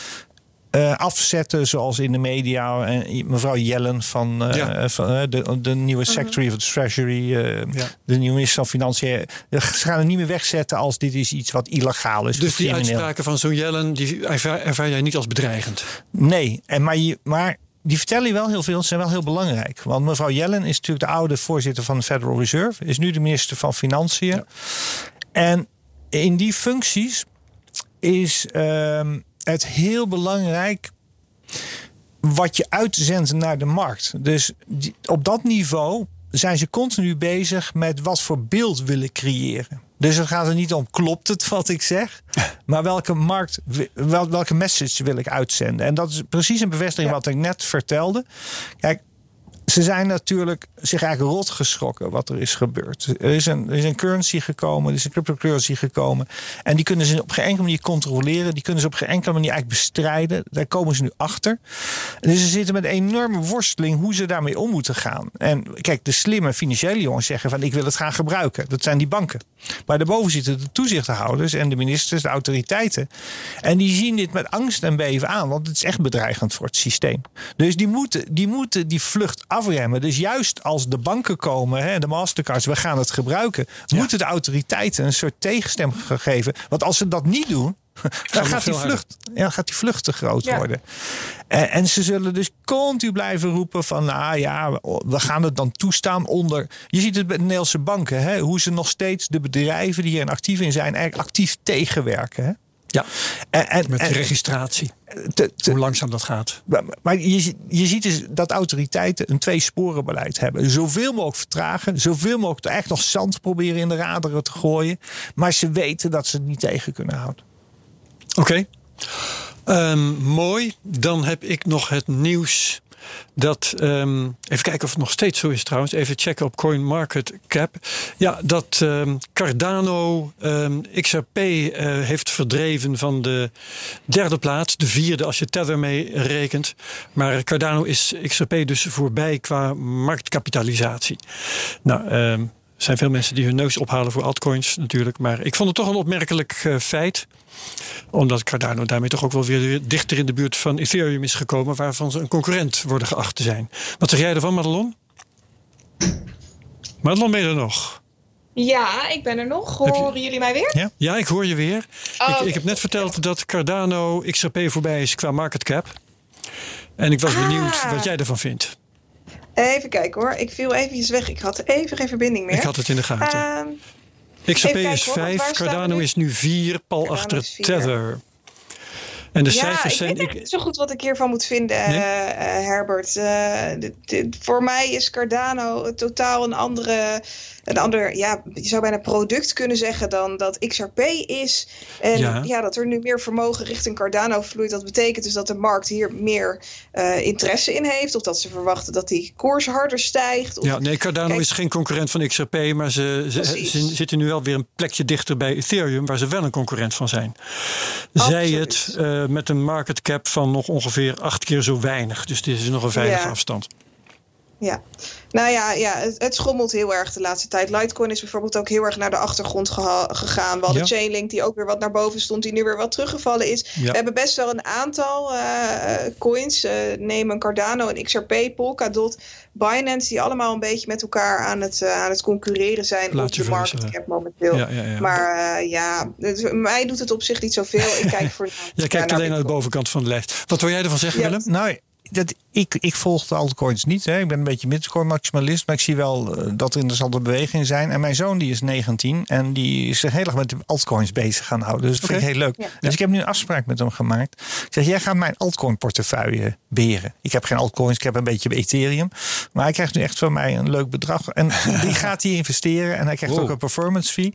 uh, afzetten zoals in de media. En mevrouw Yellen van, uh, ja. van uh, de, de nieuwe Secretary of the Treasury. Uh, ja. De nieuwe minister van Financiën. Ze gaan het niet meer wegzetten als dit is iets wat illegaal is. Dus die uitspraken van zo'n Yellen, die ervaar, ervaar jij niet als bedreigend? Nee, en maar, je, maar die vertellen je wel heel veel. Ze zijn wel heel belangrijk. Want mevrouw Yellen is natuurlijk de oude voorzitter van de Federal Reserve. Is nu de minister van Financiën. Ja. En in die functies is uh, het heel belangrijk wat je uitzendt naar de markt. Dus die, op dat niveau zijn ze continu bezig met wat voor beeld willen creëren. Dus het gaat er niet om, klopt het wat ik zeg? Maar welke markt, wel, welke message wil ik uitzenden? En dat is precies een bevestiging ja. wat ik net vertelde. Kijk, ze zijn natuurlijk zich eigenlijk rot geschrokken wat er is gebeurd. Er is een, er is een currency gekomen, er is een cryptocurrency gekomen. En die kunnen ze op geen enkele manier controleren. Die kunnen ze op geen enkele manier eigenlijk bestrijden. Daar komen ze nu achter. Dus ze zitten met een enorme worsteling hoe ze daarmee om moeten gaan. En kijk, de slimme financiële jongens zeggen van ik wil het gaan gebruiken. Dat zijn die banken. Maar daarboven zitten de toezichthouders en de ministers, de autoriteiten. En die zien dit met angst en beven aan. Want het is echt bedreigend voor het systeem. Dus die moeten die, moeten die vlucht afremmen. Dus juist als de banken komen, hè, de Mastercards, we gaan het gebruiken, ja. moeten de autoriteiten een soort tegenstem geven. Want als ze dat niet doen, dan gaat die, vlucht, ja, gaat die vlucht te groot ja. worden. En, en ze zullen dus continu blijven roepen van, nou ja, we gaan het dan toestaan onder. Je ziet het bij de Nederlandse banken, hè, hoe ze nog steeds de bedrijven die hier actief in zijn, eigenlijk actief tegenwerken. Hè. Ja, en, en, met de registratie. Te, te, hoe langzaam dat gaat. Maar, maar je, je ziet dus dat autoriteiten een tweesporenbeleid hebben. Zoveel mogelijk vertragen. Zoveel mogelijk echt nog zand proberen in de raderen te gooien. Maar ze weten dat ze het niet tegen kunnen houden. Oké. Okay. Um, mooi. Dan heb ik nog het nieuws. Dat, um, even kijken of het nog steeds zo is trouwens. Even checken op CoinMarketCap. Ja, dat um, Cardano um, X R P uh, heeft verdreven van de derde plaats. De vierde als je Tether mee rekent. Maar Cardano is X R P dus voorbij qua marktkapitalisatie. Nou, um, er zijn veel mensen die hun neus ophalen voor altcoins natuurlijk. Maar ik vond het toch een opmerkelijk uh, feit. Omdat Cardano daarmee toch ook wel weer dichter in de buurt van Ethereum is gekomen. Waarvan ze een concurrent worden geacht te zijn. Wat zeg jij ervan, Madelon? Madelon, ben je er nog? Ja, ik ben er nog. Horen je... jullie mij weer? Ja, ja, ik hoor je weer. Oh, ik, okay. ik heb net verteld dat Cardano X R P voorbij is qua market cap. En ik was ah. benieuwd wat jij ervan vindt. Even kijken hoor. Ik viel eventjes weg. Ik had even geen verbinding meer. Ik had het in de gaten. Uh, X R P is vijf, Cardano is nu vier, pal Cardano achter Tether. En de ja, cijfers ik zijn... weet niet zo goed wat ik hiervan moet vinden, nee? uh, uh, Herbert. Uh, dit, dit, voor mij is Cardano totaal een andere... Een ander, ja, je zou bijna product kunnen zeggen dan dat X R P is. En ja. ja, dat er nu meer vermogen richting Cardano vloeit. Dat betekent dus dat de markt hier meer uh, interesse in heeft. Of dat ze verwachten dat die koers harder stijgt. Of, ja, nee, Cardano kijk, is geen concurrent van X R P. Maar ze, ze, ze zitten nu wel weer een plekje dichter bij Ethereum. Waar ze wel een concurrent van zijn. Zij het uh, met een market cap van nog ongeveer acht keer zo weinig. Dus dit is nog een veilige ja. afstand. Ja, nou ja, ja het, het schommelt heel erg de laatste tijd. Litecoin is bijvoorbeeld ook heel erg naar de achtergrond geha- gegaan. We hadden ja. Chainlink die ook weer wat naar boven stond, die nu weer wat teruggevallen is. Ja. We hebben best wel een aantal uh, coins. Uh, neem een Cardano, een X R P, Polkadot, Binance, die allemaal een beetje met elkaar aan het, uh, aan het concurreren zijn Laat op de market cap momenteel. Ja, ja, ja. Maar uh, ja, het, mij doet het op zich niet zoveel. Ik kijk voor. Jij kijkt alleen naar de bovenkant van de lijst. Wat wil jij ervan zeggen, ja. Willem? Nou, Dat, ik, ik volg de altcoins niet. Hè. Ik ben een beetje bitcoin maximalist. Maar ik zie wel uh, dat er interessante bewegingen zijn. En mijn zoon die is negentien. En die is zich heel erg met de altcoins bezig gaan houden. Dus dat okay. vind ik heel leuk. Ja. Dus ja. ik heb nu een afspraak met hem gemaakt. Ik zeg, jij gaat mijn altcoin portefeuille beheren. Ik heb geen altcoins. Ik heb een beetje Ethereum. Maar hij krijgt nu echt van mij een leuk bedrag. En die gaat hij investeren. En hij krijgt wow. ook een performance fee.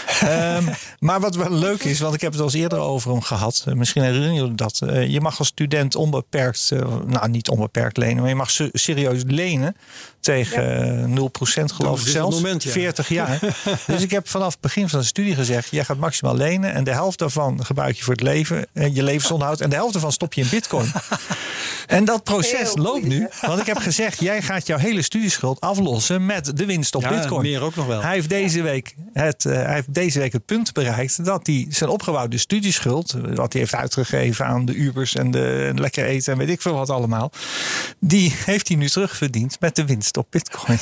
Um, maar wat wel leuk is. Want ik heb het al eens eerder over hem gehad. Uh, misschien herinneren jullie dat. Uh, je mag als student onbeperkt... Uh, nou, niet onbeperkt lenen, maar je mag serieus lenen tegen ja. nul procent geloof ik zelfs. Moment, ja. veertig jaar. Dus ik heb vanaf het begin van de studie gezegd, jij gaat maximaal lenen en de helft daarvan gebruik je voor het leven, je levensonderhoud en de helft daarvan stop je in bitcoin. En dat proces Heel loopt nu, want ik heb gezegd, jij gaat jouw hele studieschuld aflossen met de winst op ja, bitcoin. Meer ook nog wel. Hij heeft deze week het, uh, hij heeft deze week het punt bereikt dat hij zijn opgebouwde studieschuld, wat hij heeft uitgegeven aan de Ubers en de lekker eten en weet ik veel wat allemaal, die heeft hij nu terugverdiend met de winst op bitcoin.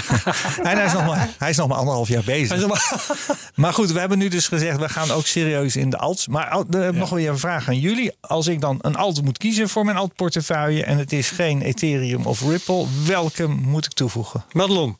En hij is, nog maar, hij is nog maar anderhalf jaar bezig. Maar... maar goed, we hebben nu dus gezegd, we gaan ook serieus in de alts. Maar uh, ja. nog weer een vraag aan jullie. Als ik dan een alt moet kiezen voor mijn altportefeuille en het is geen Ethereum of Ripple, welke moet ik toevoegen? Madelon.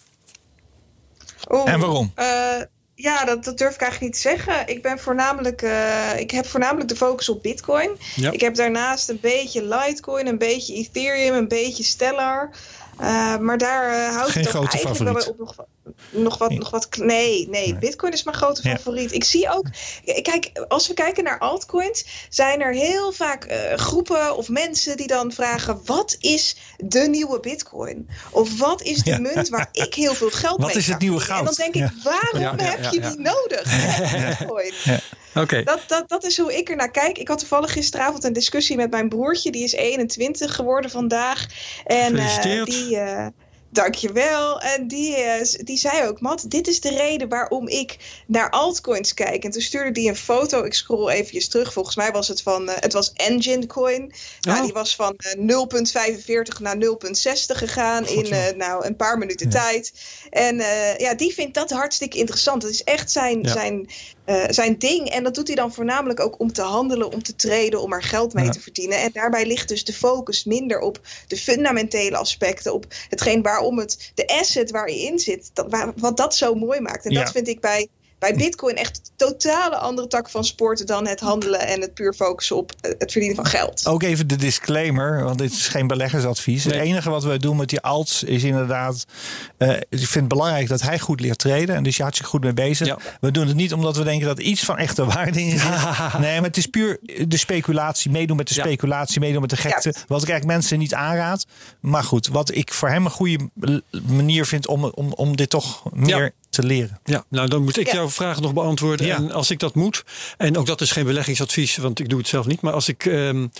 Oh, en waarom? Uh... Ja, dat, dat durf ik eigenlijk niet te zeggen. Ik ben voornamelijk, uh, ik heb voornamelijk de focus op Bitcoin. Ja. Ik heb daarnaast een beetje Litecoin, een beetje Ethereum, een beetje Stellar. Uh, maar daar uh, houdt Geen het ook eigenlijk wel bij op nog, nog wat, nee. nog wat. Nee, nee, Bitcoin is mijn grote ja. favoriet. Ik zie ook, kijk, als we kijken naar altcoins, zijn er heel vaak uh, groepen of mensen die dan vragen: wat is de nieuwe Bitcoin? Of wat is de ja. munt waar ik heel veel geld wat mee is het nieuwe goud? En dan denk ik, ja. waarom ja, ja, heb ja, je ja. die nodig? Bitcoin. Ja. Okay. Dat, dat, dat is hoe ik er naar kijk. Ik had toevallig gisteravond een discussie met mijn broertje. Die is eenentwintig geworden vandaag. En uh, die... Uh, Dankjewel. En die, uh, die zei ook, Matt, dit is de reden waarom ik naar altcoins kijk. En toen stuurde hij een foto. Ik scroll eventjes terug. Volgens mij was het van, uh, het was Engine Coin. Oh. Nou, die was van uh, nul komma vijfenveertig naar nul komma zestig gegaan God, in uh, nou, een paar minuten ja. tijd. En uh, ja, die vindt dat hartstikke interessant. Dat is echt zijn, ja. zijn, uh, zijn ding. En dat doet hij dan voornamelijk ook om te handelen, om te traden, om er geld mee ja. te verdienen. En daarbij ligt dus de focus minder op de fundamentele aspecten, op hetgeen waarom het, de asset waar je in zit, dat, waar, wat dat zo mooi maakt. En ja. dat vind ik bij, bij Bitcoin echt een totale andere tak van sport dan het handelen en het puur focussen op het verdienen van geld. Ook even de disclaimer, want dit is geen beleggersadvies. Nee. Het enige wat wij doen met die alts is inderdaad, uh, ik vind het belangrijk dat hij goed leert traden en dus je had zich goed mee bezig. Ja. We doen het niet omdat we denken dat iets van echte waarde in zit. Nee, maar het is puur de speculatie, meedoen met de speculatie, meedoen met de gekte. Ja. Wat ik eigenlijk mensen niet aanraad. Maar goed, wat ik voor hem een goede manier vind om, om, om dit toch meer... Ja. te leren. Ja, nou dan moet ik ja. jouw vraag nog beantwoorden. Ja. En als ik dat moet, en ook dat is geen beleggingsadvies, want ik doe het zelf niet, maar als ik um, uh,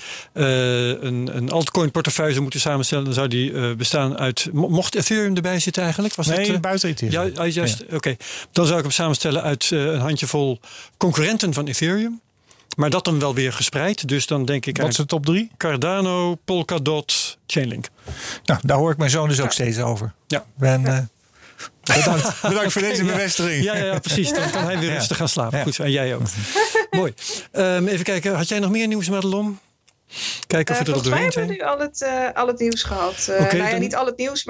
een, een altcoin portefeuille zou moeten samenstellen, dan zou die uh, bestaan uit, mocht Ethereum erbij zitten eigenlijk? Was nee, dat, uh, buiten Ethereum. Ja, juist, ja. Oké. Okay. Dan zou ik hem samenstellen uit uh, een handjevol concurrenten van Ethereum. Maar dat dan wel weer gespreid. Dus dan denk ik... Wat is de top drie? Cardano, Polkadot, Chainlink. Nou, daar hoor ik mijn zoon dus ook ja. steeds over. Ja. Ben... Uh, Bedankt, bedankt voor deze bevestiging. Ja, ja, ja, precies. Dan kan hij weer rustig ja. gaan slapen. Ja. Goed, en jij ook. Mooi. Um, even kijken, had jij nog meer nieuws, Madelon? Kijken of we uh, er op doorheen zijn. Volgens mij hebben we nu al het, uh, al het nieuws gehad. Uh, okay, nou ja, dan... niet al het nieuws, maar...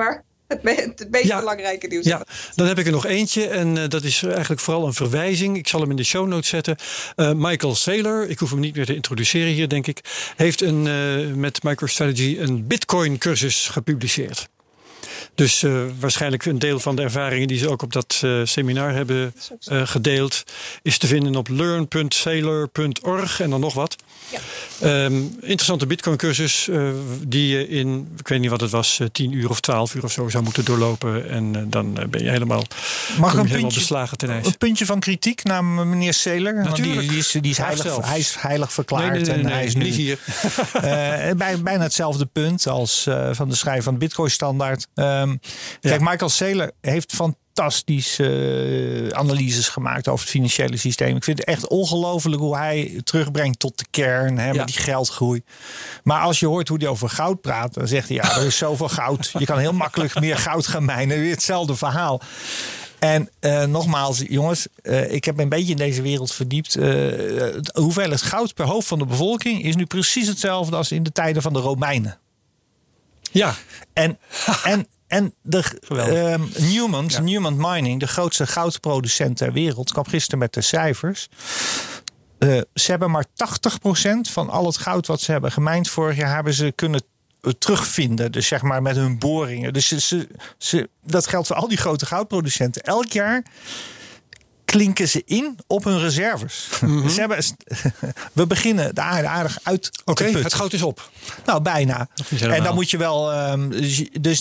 Het, me- het meest Ja. belangrijke nieuws. Ja, dan heb ik er nog eentje. En uh, dat is eigenlijk vooral een verwijzing. Ik zal hem in de show notes zetten. Uh, Michael Saylor, ik hoef hem niet meer te introduceren hier, denk ik, heeft een, uh, met MicroStrategy een Bitcoin cursus gepubliceerd. Dus uh, waarschijnlijk een deel van de ervaringen die ze ook op dat uh, seminar hebben uh, gedeeld, is te vinden op learn punt sailor punt org en dan nog wat. Ja. Um, interessante Bitcoin cursus uh, die je in, ik weet niet wat het was, uh, tien uur of twaalf uur of zo zou moeten doorlopen. En uh, dan uh, ben je helemaal, Mag je een helemaal puntje, beslagen ten ijs. Een puntje van kritiek naar meneer Saylor. Natuurlijk. Die, die, is, die is heilig, hij is heilig verklaard. Nee, nee, nee, en nee, hij is nee, nu niet hier. uh, bij, bijna hetzelfde punt als uh, van de schrijver van het Bitcoin standaard. Um, Ja. Kijk, Michael Saylor heeft fantastische uh, analyses gemaakt over het financiële systeem. Ik vind het echt ongelooflijk hoe hij terugbrengt tot de kern, hè, Ja. met die geldgroei. Maar als je hoort hoe hij over goud praat, dan zegt hij, ja, er is zoveel goud. Je kan heel makkelijk meer goud gaan mijnen. Weer hetzelfde verhaal. En uh, nogmaals, jongens, uh, ik heb me een beetje in deze wereld verdiept. Uh, hoeveelheid goud per hoofd van de bevolking is nu precies hetzelfde als in de tijden van de Romeinen. Ja. En, en, en de uh, Newmont, Ja. Newmont Mining, de grootste goudproducent ter wereld, kwam gisteren met de cijfers. Uh, ze hebben maar tachtig procent van al het goud wat ze hebben gemijnd vorig jaar hebben ze kunnen terugvinden. Dus zeg maar met hun boringen. Dus ze, ze, ze, dat geldt voor al die grote goudproducenten. Elk jaar klinken ze in op hun reserves. Mm-hmm. Ze hebben, we beginnen de aarde aardig uit Oké, te putten. het goud is op. Nou, bijna. En dan moet je wel... Um, dus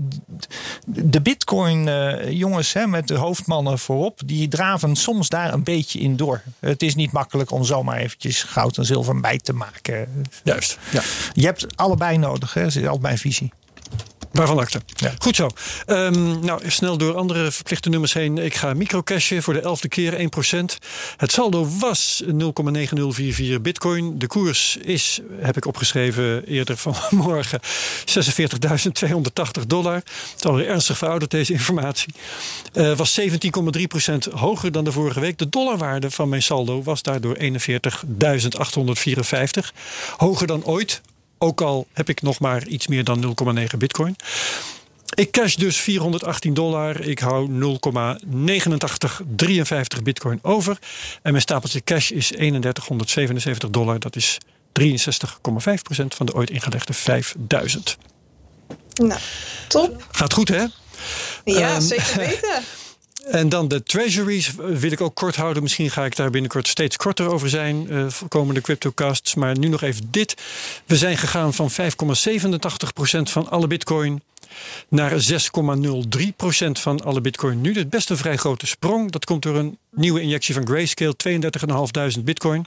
de Bitcoin uh, jongens hè, met de hoofdmannen voorop, die draven soms daar een beetje in door. Het is niet makkelijk om zomaar eventjes goud en zilver bij te maken. Juist, ja. Je hebt allebei nodig, hè. Dat is altijd mijn visie. Waarvan akte. Ja. Goed zo. Um, nou, snel door andere verplichte nummers heen. Ik ga microcashen voor de elfde keer één procent. Het saldo was nul komma negen nul vier vier bitcoin. De koers is, heb ik opgeschreven eerder vanmorgen, zesenveertigduizend tweehonderdtachtig dollar. Het is alweer ernstig verouderd, deze informatie. Uh, was zeventien komma drie procent hoger dan de vorige week. De dollarwaarde van mijn saldo was daardoor eenenveertigduizend achthonderdvierenvijftig. Hoger dan ooit. Ook al heb ik nog maar iets meer dan nul komma negen bitcoin. Ik cash dus vierhonderdachttien dollar. Ik hou nul komma negenentachtig drieënvijftig bitcoin over. En mijn stapeltje cash is eenendertighonderdzevenenzeventig dollar. Dat is drieënzestig komma vijf procent van de ooit ingelegde vijfduizend. Nou, top. Gaat goed, hè? Ja, um, zeker weten. En dan de treasuries wil ik ook kort houden. Misschien ga ik daar binnenkort steeds korter over zijn. Uh, voor komende CryptoCasts. Maar nu nog even dit. We zijn gegaan van vijf komma zevenentachtig procent van alle bitcoin naar zes komma nul drie procent van alle bitcoin nu. Dat is best een vrij grote sprong. Dat komt door een nieuwe injectie van Grayscale. tweeëndertigduizend vijfhonderd bitcoin.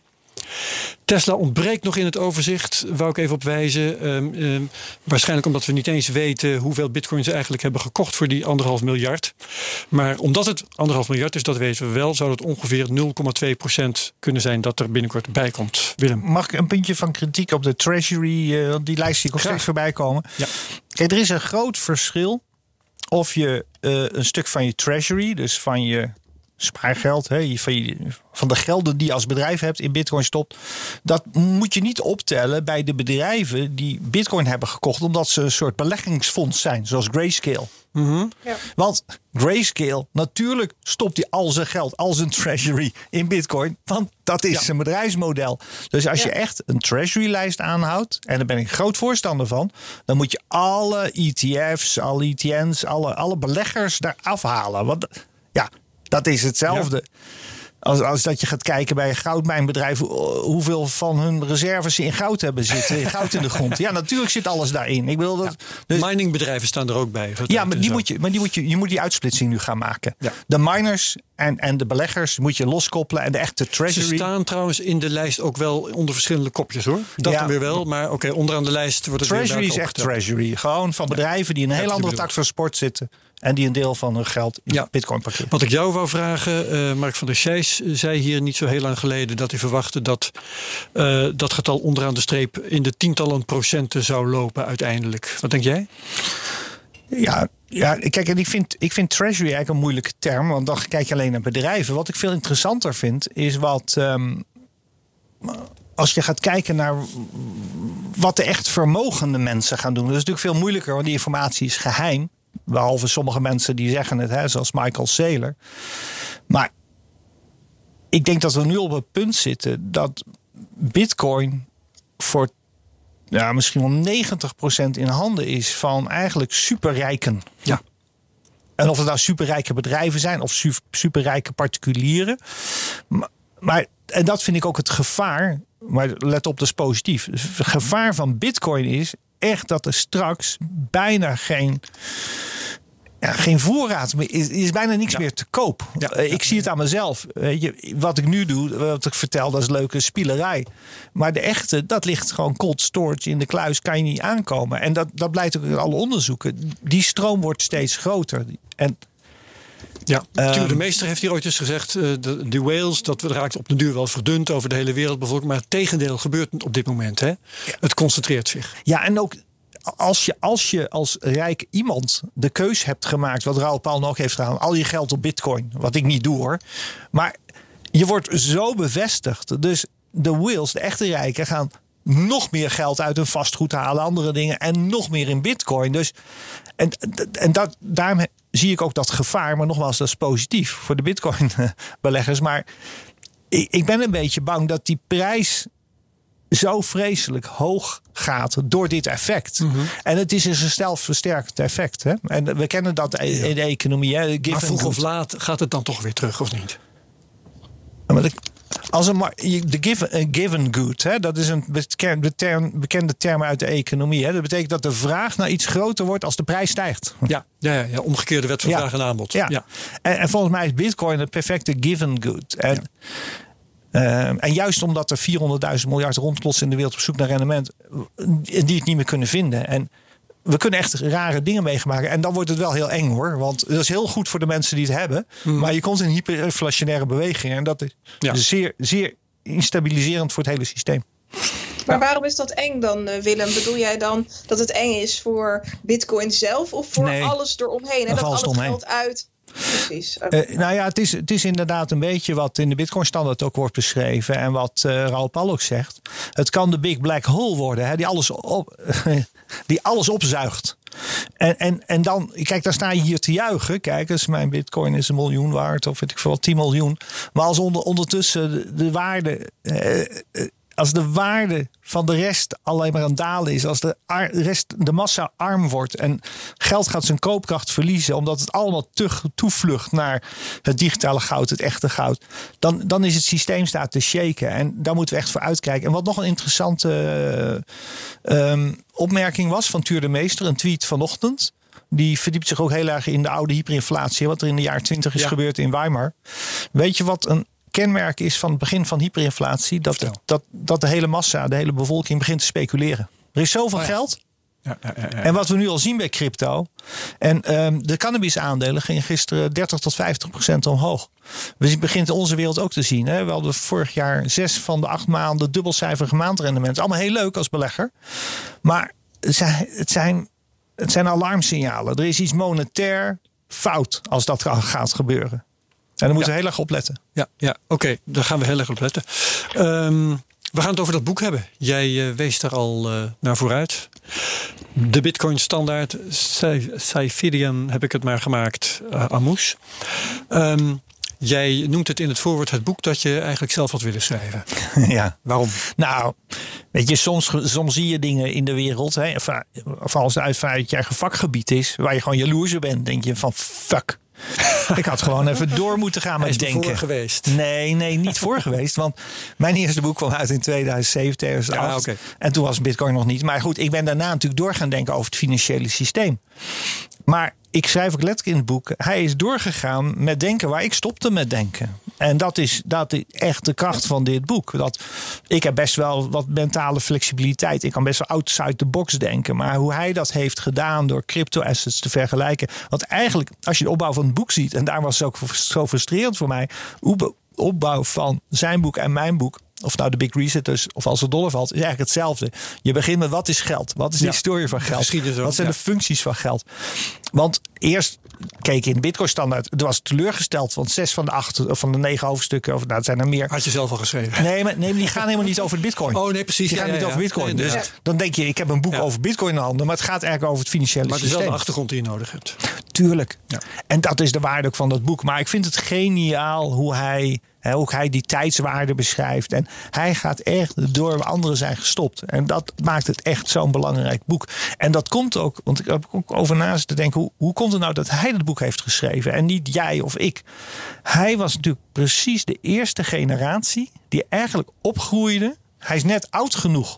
Tesla ontbreekt nog in het overzicht, wou ik even op wijzen. Um, um, waarschijnlijk omdat we niet eens weten hoeveel bitcoin ze eigenlijk hebben gekocht voor die anderhalf miljard. Maar omdat het anderhalf miljard is, dat weten we wel, zou het ongeveer nul komma twee procent kunnen zijn dat er binnenkort bij komt. Willem. Mag ik een puntje van kritiek op de Treasury, uh, die lijst die nog steeds voorbij komen? Ja. Kijk, er is een groot verschil of je uh, een stuk van je Treasury, dus van je spaargeld, hè, van, je, van de gelden die je als bedrijf hebt in bitcoin stopt. Dat moet je niet optellen bij de bedrijven die bitcoin hebben gekocht, omdat ze een soort beleggingsfonds zijn, zoals Grayscale. Mm-hmm. Ja. Want Grayscale, natuurlijk stopt hij al zijn geld, al zijn treasury in bitcoin. Want dat is Ja. zijn bedrijfsmodel. Dus als Ja. je echt een treasury-lijst aanhoudt, en daar ben ik groot voorstander van, dan moet je alle E T F's, alle E T N's, alle, alle beleggers daar afhalen. Want ja, dat is hetzelfde. Ja. Als, als dat je gaat kijken bij een goudmijnbedrijf, hoeveel van hun reserves ze in goud hebben zitten, in goud in de grond. Ja, natuurlijk zit alles daarin. Ik bedoel dat. Ja. Dus, Miningbedrijven staan er ook bij. Ja, maar die moet je, maar die moet je, je moet die uitsplitsing nu gaan maken. Ja. De miners en, en de beleggers moet je loskoppelen en de echte treasury. Ze staan trouwens in de lijst ook wel onder verschillende kopjes, hoor. Dat Ja. dan weer wel, maar oké, okay, onderaan de lijst wordt het Treasury weer is echt opgeteld. treasury. Gewoon van bedrijven die in een Ja, heel dat andere bedoel tak van sport zitten en die een deel van hun geld in Ja. bitcoin parkeren. Wat ik jou wou vragen, uh, Mark van der Scheijs zei hier niet zo heel lang geleden dat hij verwachtte dat uh, dat getal onderaan de streep in de tientallen procenten zou lopen uiteindelijk. Wat denk jij? Ja, ja, kijk, en ik vind, ik vind treasury eigenlijk een moeilijke term, want dan kijk je alleen naar bedrijven. Wat ik veel interessanter vind, is wat um, als je gaat kijken naar wat de echt vermogende mensen gaan doen. Dat is natuurlijk veel moeilijker, want die informatie is geheim. Behalve sommige mensen die zeggen het, hè, zoals Michael Saylor. Maar ik denk dat we nu op het punt zitten dat Bitcoin voor ja, misschien wel negentig procent in handen is van eigenlijk superrijken. Ja. En of het nou superrijke bedrijven zijn of su- superrijke particulieren. Maar, maar, en dat vind ik ook het gevaar. Maar let op, dat is positief. Het gevaar van Bitcoin is echt dat er straks bijna geen... Ja, geen voorraad meer. Is, is bijna niks ja. meer te koop. Ja, uh, ik ja, zie het aan mezelf. Uh, je, wat ik nu doe, wat ik vertel, dat is leuke spielerij. Maar de echte, dat ligt gewoon cold storage in de kluis. Kan je niet aankomen. En dat, dat blijkt ook uit alle onderzoeken. Die stroom wordt steeds groter. En ja, um, de meester heeft hier ooit eens gezegd... Uh, de, de whales, dat raakt op de duur wel verdund over de hele wereld bijvoorbeeld. Maar het tegendeel gebeurt op dit moment. Hè? Ja. Het concentreert zich. Ja, en ook... Als je, als je als rijk iemand de keus hebt gemaakt, wat Raoul Pal ook heeft gedaan, al je geld op Bitcoin, wat ik niet doe hoor. Maar je wordt zo bevestigd. Dus de whales, de echte rijken, gaan nog meer geld uit hun vastgoed halen, andere dingen en nog meer in Bitcoin. Dus, en en dat, daarom zie ik ook dat gevaar, maar nogmaals, dat is positief voor de Bitcoin-beleggers. Maar ik, ik ben een beetje bang dat die prijs zo vreselijk hoog gaat door dit effect. Mm-hmm. En het is een zelfversterkend effect. Hè? En we kennen dat in ja. de economie. Hè? Maar vroeg of laat gaat het dan toch weer terug, of niet? Maar de, als een, de given, given good, hè? Dat is een bekende term, bekende term uit de economie. Hè? Dat betekent dat de vraag naar iets groter wordt als de prijs stijgt. Ja, ja, ja, ja omgekeerde wet van ja. vraag en aanbod. Ja. Ja. En, en volgens mij is Bitcoin het perfecte given good. En, ja. Uh, en juist omdat er vierhonderdduizend miljard rondklotsen in de wereld op zoek naar rendement, die het niet meer kunnen vinden. En we kunnen echt rare dingen meegemaken. En dan wordt het wel heel eng hoor. Want dat is heel goed voor de mensen die het hebben. Hmm. Maar je komt in hyperinflationaire bewegingen. En dat is ja. zeer, zeer instabiliserend voor het hele systeem. Maar waarom is dat eng dan, Willem? Bedoel jij dan dat het eng is voor Bitcoin zelf of voor nee, alles eromheen? En dat alles omheen. Geld uit... Precies. Okay. Uh, nou ja, het is, het is inderdaad een beetje wat in de Bitcoin standaard ook wordt beschreven. En wat uh, Raoul Pal ook zegt. Het kan de big black hole worden. Hè, die, alles op, die alles opzuigt. En, en, en dan, kijk, daar sta je hier te juichen. Kijk eens, mijn Bitcoin is een miljoen waard. Of weet ik veel wat, tien miljoen. Maar als onder, ondertussen de, de waarde... Uh, uh, Als de waarde van de rest alleen maar aan het dalen is. Als de rest, de massa arm wordt. En geld gaat zijn koopkracht verliezen. Omdat het allemaal te, toevlucht naar het digitale goud. Het echte goud. Dan, dan is het systeem staat te shaken. En daar moeten we echt voor uitkijken. En wat nog een interessante uh, um, opmerking was van Tuur de Meester. Een tweet vanochtend. Die verdiept zich ook heel erg in de oude hyperinflatie. Wat er in de jaren twintig is ja. gebeurd in Weimar. Weet je wat een kenmerk is van het begin van hyperinflatie? Dat, de, dat, dat de hele massa, de hele bevolking begint te speculeren. Er is zoveel oh ja. geld. Ja, ja, ja, ja. En wat we nu al zien bij crypto. En um, de cannabis aandelen gingen gisteren dertig tot vijftig procent omhoog. We begint in onze wereld ook te zien. Hè? We hadden vorig jaar zes van de acht maanden dubbelcijferige maandrendement. Allemaal heel leuk als belegger. Maar het zijn, het zijn, het zijn alarmsignalen. Er is iets monetair fout als dat gaat gebeuren. En daar moeten ja. we heel erg op letten. Ja, ja oké. Okay, daar gaan we heel erg op letten. Um, we gaan het over dat boek hebben. Jij uh, wees daar al uh, naar vooruit. De Bitcoin standaard. Cyferian heb ik het maar gemaakt. Uh, Amous. Um, jij noemt het in het voorwoord het boek dat je eigenlijk zelf had willen schrijven. Ja. Waarom? Nou, weet je, soms, soms zie je dingen in de wereld. Hè, of als het uit je eigen vakgebied is. Waar je gewoon jaloers op bent. Denk je van fuck. Ik had gewoon even door moeten gaan met denken. Hij is voor geweest. Nee, nee, niet voor geweest. Want mijn eerste boek kwam uit in tweeduizend zeven, tweeduizend acht. Ja, okay. En toen was Bitcoin nog niet. Maar goed, ik ben daarna natuurlijk door gaan denken over het financiële systeem. Maar ik schrijf ook letterlijk in het boek. Hij is doorgegaan met denken waar ik stopte met denken. En dat is, dat is echt de kracht van dit boek. Dat, ik heb best wel wat mentale flexibiliteit. Ik kan best wel outside the box denken. Maar hoe hij dat heeft gedaan door crypto-assets te vergelijken. Want eigenlijk, als je de opbouw van het boek ziet. En daar was het ook zo frustrerend voor mij. Hoe opbouw van zijn boek en mijn boek. Of nou de Big Reset dus, of als het dollar valt, is eigenlijk hetzelfde. Je begint met wat is geld? Wat is de ja, historie van geld? Wat zijn ja. de functies van geld? Want eerst keek in de Bitcoin standaard. Er was teleurgesteld, want zes van de acht van de negen hoofdstukken, of nou, het zijn er meer. Had je zelf al geschreven? Nee, maar nee, die gaan helemaal niet over de Bitcoin. Oh nee, precies. Die gaan ja, niet ja, over Bitcoin. Nee, dus ja. dan denk je, ik heb een boek ja. over Bitcoin in handen, maar het gaat eigenlijk over het financiële maar systeem. Maar het is wel de achtergrond die je nodig hebt. Tuurlijk. Ja. En dat is de waarde ook van dat boek. Maar ik vind het geniaal hoe hij, hè, hoe hij die tijdswaarde beschrijft. En hij gaat echt door waar anderen zijn gestopt. En dat maakt het echt zo'n belangrijk boek. En dat komt ook, want ik heb ook over na te denken, hoe, hoe komt het nou dat hij dat boek heeft geschreven en niet jij of ik? Hij was natuurlijk precies de eerste generatie die eigenlijk opgroeide. Hij is net oud genoeg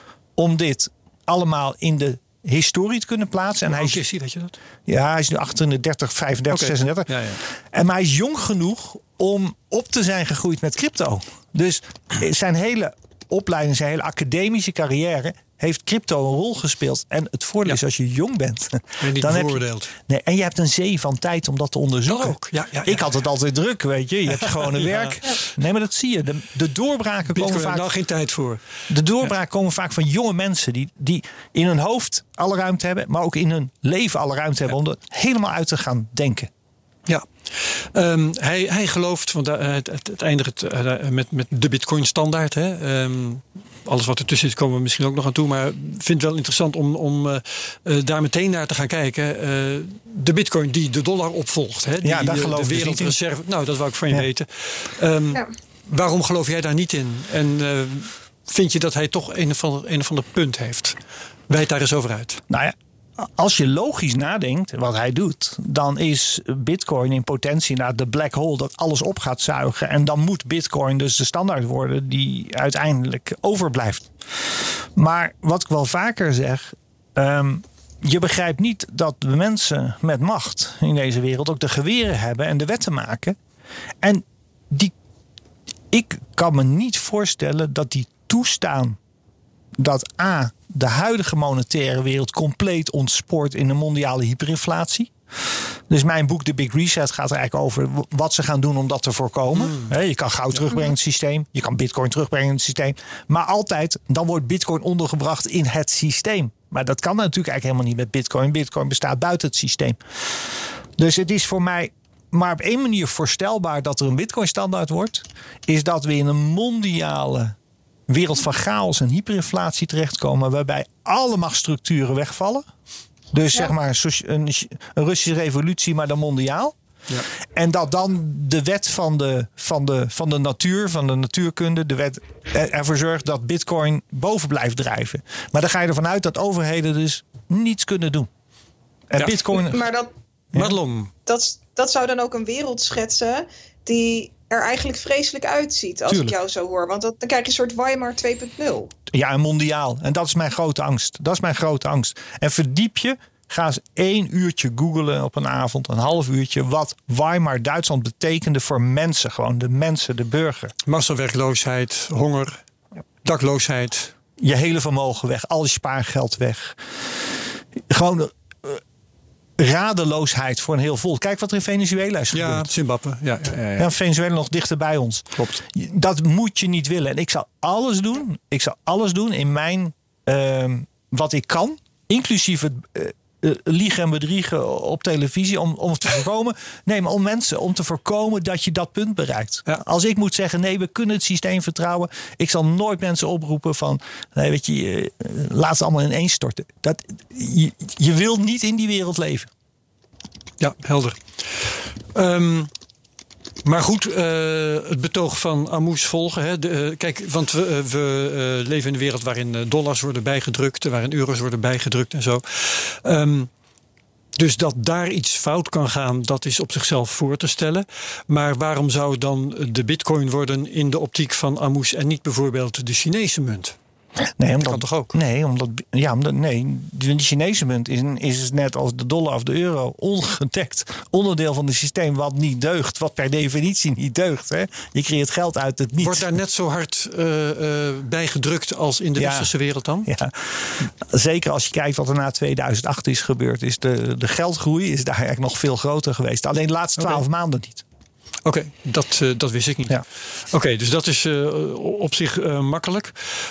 om dit allemaal in de historie te kunnen plaatsen. En hij is, is hij, weet je dat? Ja, hij is nu achtendertig, vijfendertig, okay. zesendertig. Ja, ja. En maar hij is jong genoeg om op te zijn gegroeid met crypto. Dus zijn hele opleiding, zijn hele academische carrière heeft crypto een rol gespeeld. En het voordeel ja. is als je jong bent. En niet dan bevoordeeld. Heb je, nee, en je hebt een zee van tijd om dat te onderzoeken. Dat ook. Ja, ja, ja. Ik had het altijd druk, weet je. Je hebt gewoon een ja. werk. Nee, maar dat zie je. De, de doorbraken Bitcoin komen vaak. Daar geen tijd voor. De doorbraken ja. komen vaak van jonge mensen die, die in hun hoofd alle ruimte hebben, maar ook in hun leven alle ruimte hebben ja. om er helemaal uit te gaan denken. Ja, um, hij, hij gelooft, want uh, het, het, het eindigt uh, met, met de Bitcoin standaard. Hè? Um, alles wat ertussen zit komen we misschien ook nog aan toe. Maar ik vind het wel interessant om, om uh, uh, daar meteen naar te gaan kijken. Uh, de Bitcoin die de dollar opvolgt. Hè? Die, ja, daar geloof de ik wereldreserve. niet in. Nou, dat wou ik van je ja. weten. Um, ja. Waarom geloof jij daar niet in? En uh, vind je dat hij toch een of ander, een of ander punt heeft? Wijd daar eens over uit. Nou ja. Als je logisch nadenkt, wat hij doet, dan is Bitcoin in potentie naar de black hole dat alles op gaat zuigen. En dan moet Bitcoin dus de standaard worden die uiteindelijk overblijft. Maar wat ik wel vaker zeg, um, je begrijpt niet dat de mensen met macht in deze wereld ook de geweren hebben en de wetten maken. En die, ik kan me niet voorstellen dat die toestaan dat A, de huidige monetaire wereld compleet ontspoort in een mondiale hyperinflatie. Dus mijn boek The Big Reset gaat er eigenlijk over wat ze gaan doen om dat te voorkomen. Mm. Je kan goud terugbrengen in het systeem. Je kan bitcoin terugbrengen in het systeem. Maar altijd, dan wordt bitcoin ondergebracht in het systeem. Maar dat kan natuurlijk eigenlijk helemaal niet met bitcoin. Bitcoin bestaat buiten het systeem. Dus het is voor mij maar op één manier voorstelbaar dat er een bitcoin standaard wordt. Is dat we in een mondiale wereld van chaos en hyperinflatie terechtkomen, waarbij alle machtsstructuren wegvallen. Dus ja. zeg maar een, een Russische revolutie, maar dan mondiaal. Ja. En dat dan de wet van de, van, de, van de natuur, van de natuurkunde, de wet ervoor zorgt dat Bitcoin boven blijft drijven. Maar dan ga je ervan uit dat overheden dus niets kunnen doen. En ja. Bitcoin. Maar dat, ja. dat, dat zou dan ook een wereld schetsen die er eigenlijk vreselijk uitziet, als Tuurlijk. ik jou zo hoor. Want dat, dan krijg je een soort Weimar twee punt nul. Ja, en mondiaal. En dat is mijn grote angst. Dat is mijn grote angst. En verdiep je, ga eens één uurtje googlen op een avond, een half uurtje, wat Weimar Duitsland betekende voor mensen. Gewoon de mensen, de burger. Massawerkloosheid, honger, dakloosheid. Je hele vermogen weg, al je spaargeld weg. Gewoon de radeloosheid voor een heel volk. Kijk wat er in Venezuela is gebeurd. Ja, Zimbabwe. Ja, ja, ja, ja. ja, Venezuela nog dichter bij ons. Klopt. Dat moet je niet willen. En ik zal alles doen. Ik zal alles doen in mijn uh, wat ik kan, inclusief het uh, uh, liegen en bedriegen op televisie, om, om te voorkomen. Nee, maar om mensen, om te voorkomen dat je dat punt bereikt. Ja. Als ik moet zeggen, nee, we kunnen het systeem vertrouwen. Ik zal nooit mensen oproepen van, nee, weet je, uh, laat ze allemaal ineens storten. Dat, je, je wilt niet in die wereld leven. Ja, helder. Um, maar goed, uh, het betoog van Amous volgen. Hè. De, uh, kijk, want we, uh, we uh, leven in een wereld waarin uh, dollars worden bijgedrukt, waarin euro's worden bijgedrukt en zo. Um, dus dat daar iets fout kan gaan, dat is op zichzelf voor te stellen. Maar waarom zou dan de bitcoin worden in de optiek van Amous en niet bijvoorbeeld de Chinese munt? Nee, omdat, dat kan toch ook? Nee, omdat, ja, omdat, nee, de Chinese munt is, is net als de dollar of de euro ongedekt onderdeel van het systeem wat niet deugt. Wat per definitie niet deugt. Hè. Je creëert geld uit het niets. Wordt daar net zo hard uh, uh, bij gedrukt als in de ja, westerse wereld dan? Ja, zeker als je kijkt wat er na tweeduizend acht is gebeurd. Is de, de geldgroei is daar eigenlijk nog veel groter geweest. Alleen de laatste twaalf okay. maanden niet. Oké, okay, dat, uh, dat wist ik niet. Ja. Oké, okay, dus dat is uh, op zich uh, makkelijk.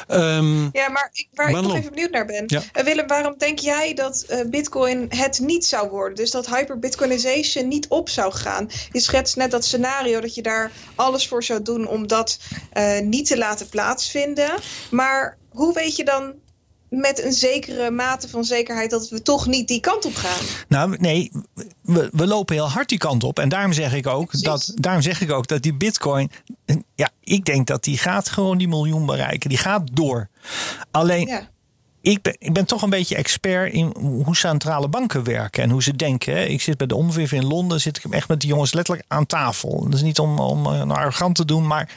Um, ja, maar ik, waar ik nog even benieuwd naar ben. Ja. Uh, Willem, waarom denk jij dat uh, Bitcoin het niet zou worden? Dus dat hyperbitcoinization niet op zou gaan? Je schetst net dat scenario dat je daar alles voor zou doen om dat uh, niet te laten plaatsvinden. Maar hoe weet je dan met een zekere mate van zekerheid dat we toch niet die kant op gaan? Nou, nee, we, we lopen heel hard die kant op. En daarom zeg ik ook, ja, dat, daarom zeg ik ook dat die Bitcoin, ja, ik denk dat die gaat gewoon die miljoen bereiken. Die gaat door. Alleen, ja. ik, ben, ik ben toch een beetje expert in hoe centrale banken werken en hoe ze denken. Hè. Ik zit bij de Omviv in Londen, zit ik echt met die jongens letterlijk aan tafel. Dat is niet om, om nou arrogant te doen, maar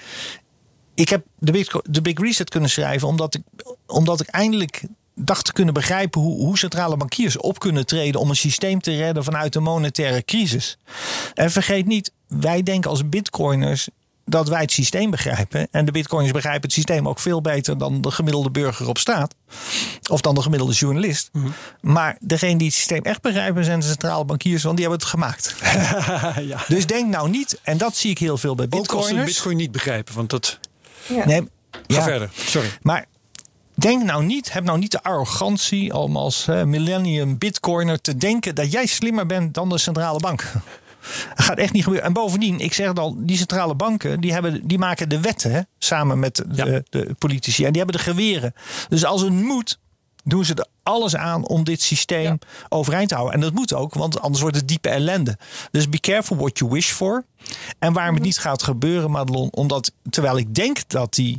ik heb de, Bitcoin, de Big Reset kunnen schrijven omdat ik, omdat ik eindelijk dacht te kunnen begrijpen hoe, hoe centrale bankiers op kunnen treden om een systeem te redden vanuit een monetaire crisis. En vergeet niet, wij denken als bitcoiners dat wij het systeem begrijpen. En de bitcoiners begrijpen het systeem ook veel beter dan de gemiddelde burger op straat. Of dan de gemiddelde journalist. Mm-hmm. Maar degene die het systeem echt begrijpen zijn de centrale bankiers, want die hebben het gemaakt. ja. Dus denk nou niet, en dat zie ik heel veel bij bitcoiners. Ook als ze bitcoin niet begrijpen, want dat... Ja. Nee, Ga ja. verder, sorry. Maar denk nou niet, heb nou niet de arrogantie om als uh, millennium bitcoiner te denken dat jij slimmer bent dan de centrale bank. Dat gaat echt niet gebeuren. En bovendien, ik zeg het al, die centrale banken die, hebben, die maken de wetten hè, samen met de, ja. de politici. En die hebben de geweren. Dus als het moet, doen ze er alles aan om dit systeem ja. overeind te houden. En dat moet ook, want anders wordt het diepe ellende. Dus be careful what you wish for. En waarom het niet gaat gebeuren, Madelon, omdat terwijl ik denk dat die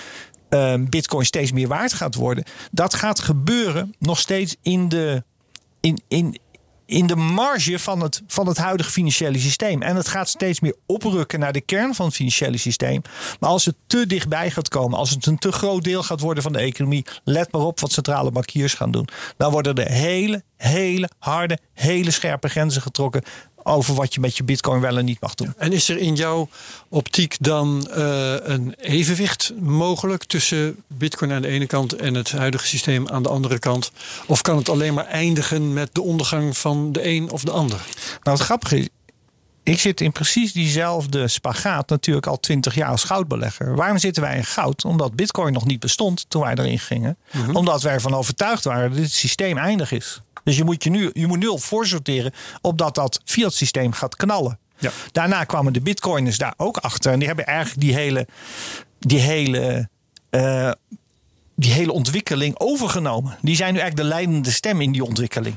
Uh, Bitcoin steeds meer waard gaat worden. Dat gaat gebeuren nog steeds in de, in, in, in de marge van het, van het huidige financiële systeem. En het gaat steeds meer oprukken naar de kern van het financiële systeem. Maar als het te dichtbij gaat komen, als het een te groot deel gaat worden van de economie, let maar op wat centrale bankiers gaan doen. Dan worden er hele, hele harde, hele scherpe grenzen getrokken over wat je met je bitcoin wel en niet mag doen. En is er in jouw optiek dan uh, een evenwicht mogelijk tussen bitcoin aan de ene kant en het huidige systeem aan de andere kant? Of kan het alleen maar eindigen met de ondergang van de een of de ander? Nou, het grappige is, ik zit in precies diezelfde spagaat natuurlijk al twintig jaar als goudbelegger. Waarom zitten wij in goud? Omdat bitcoin nog niet bestond toen wij erin gingen. Mm-hmm. Omdat wij ervan overtuigd waren dat dit systeem eindig is. Dus je moet je nu, je moet nu al voorsorteren opdat dat fiat systeem gaat knallen. Ja. Daarna kwamen de bitcoiners daar ook achter. En die hebben eigenlijk die hele, die hele, uh, die hele ontwikkeling overgenomen. Die zijn nu eigenlijk de leidende stem in die ontwikkeling.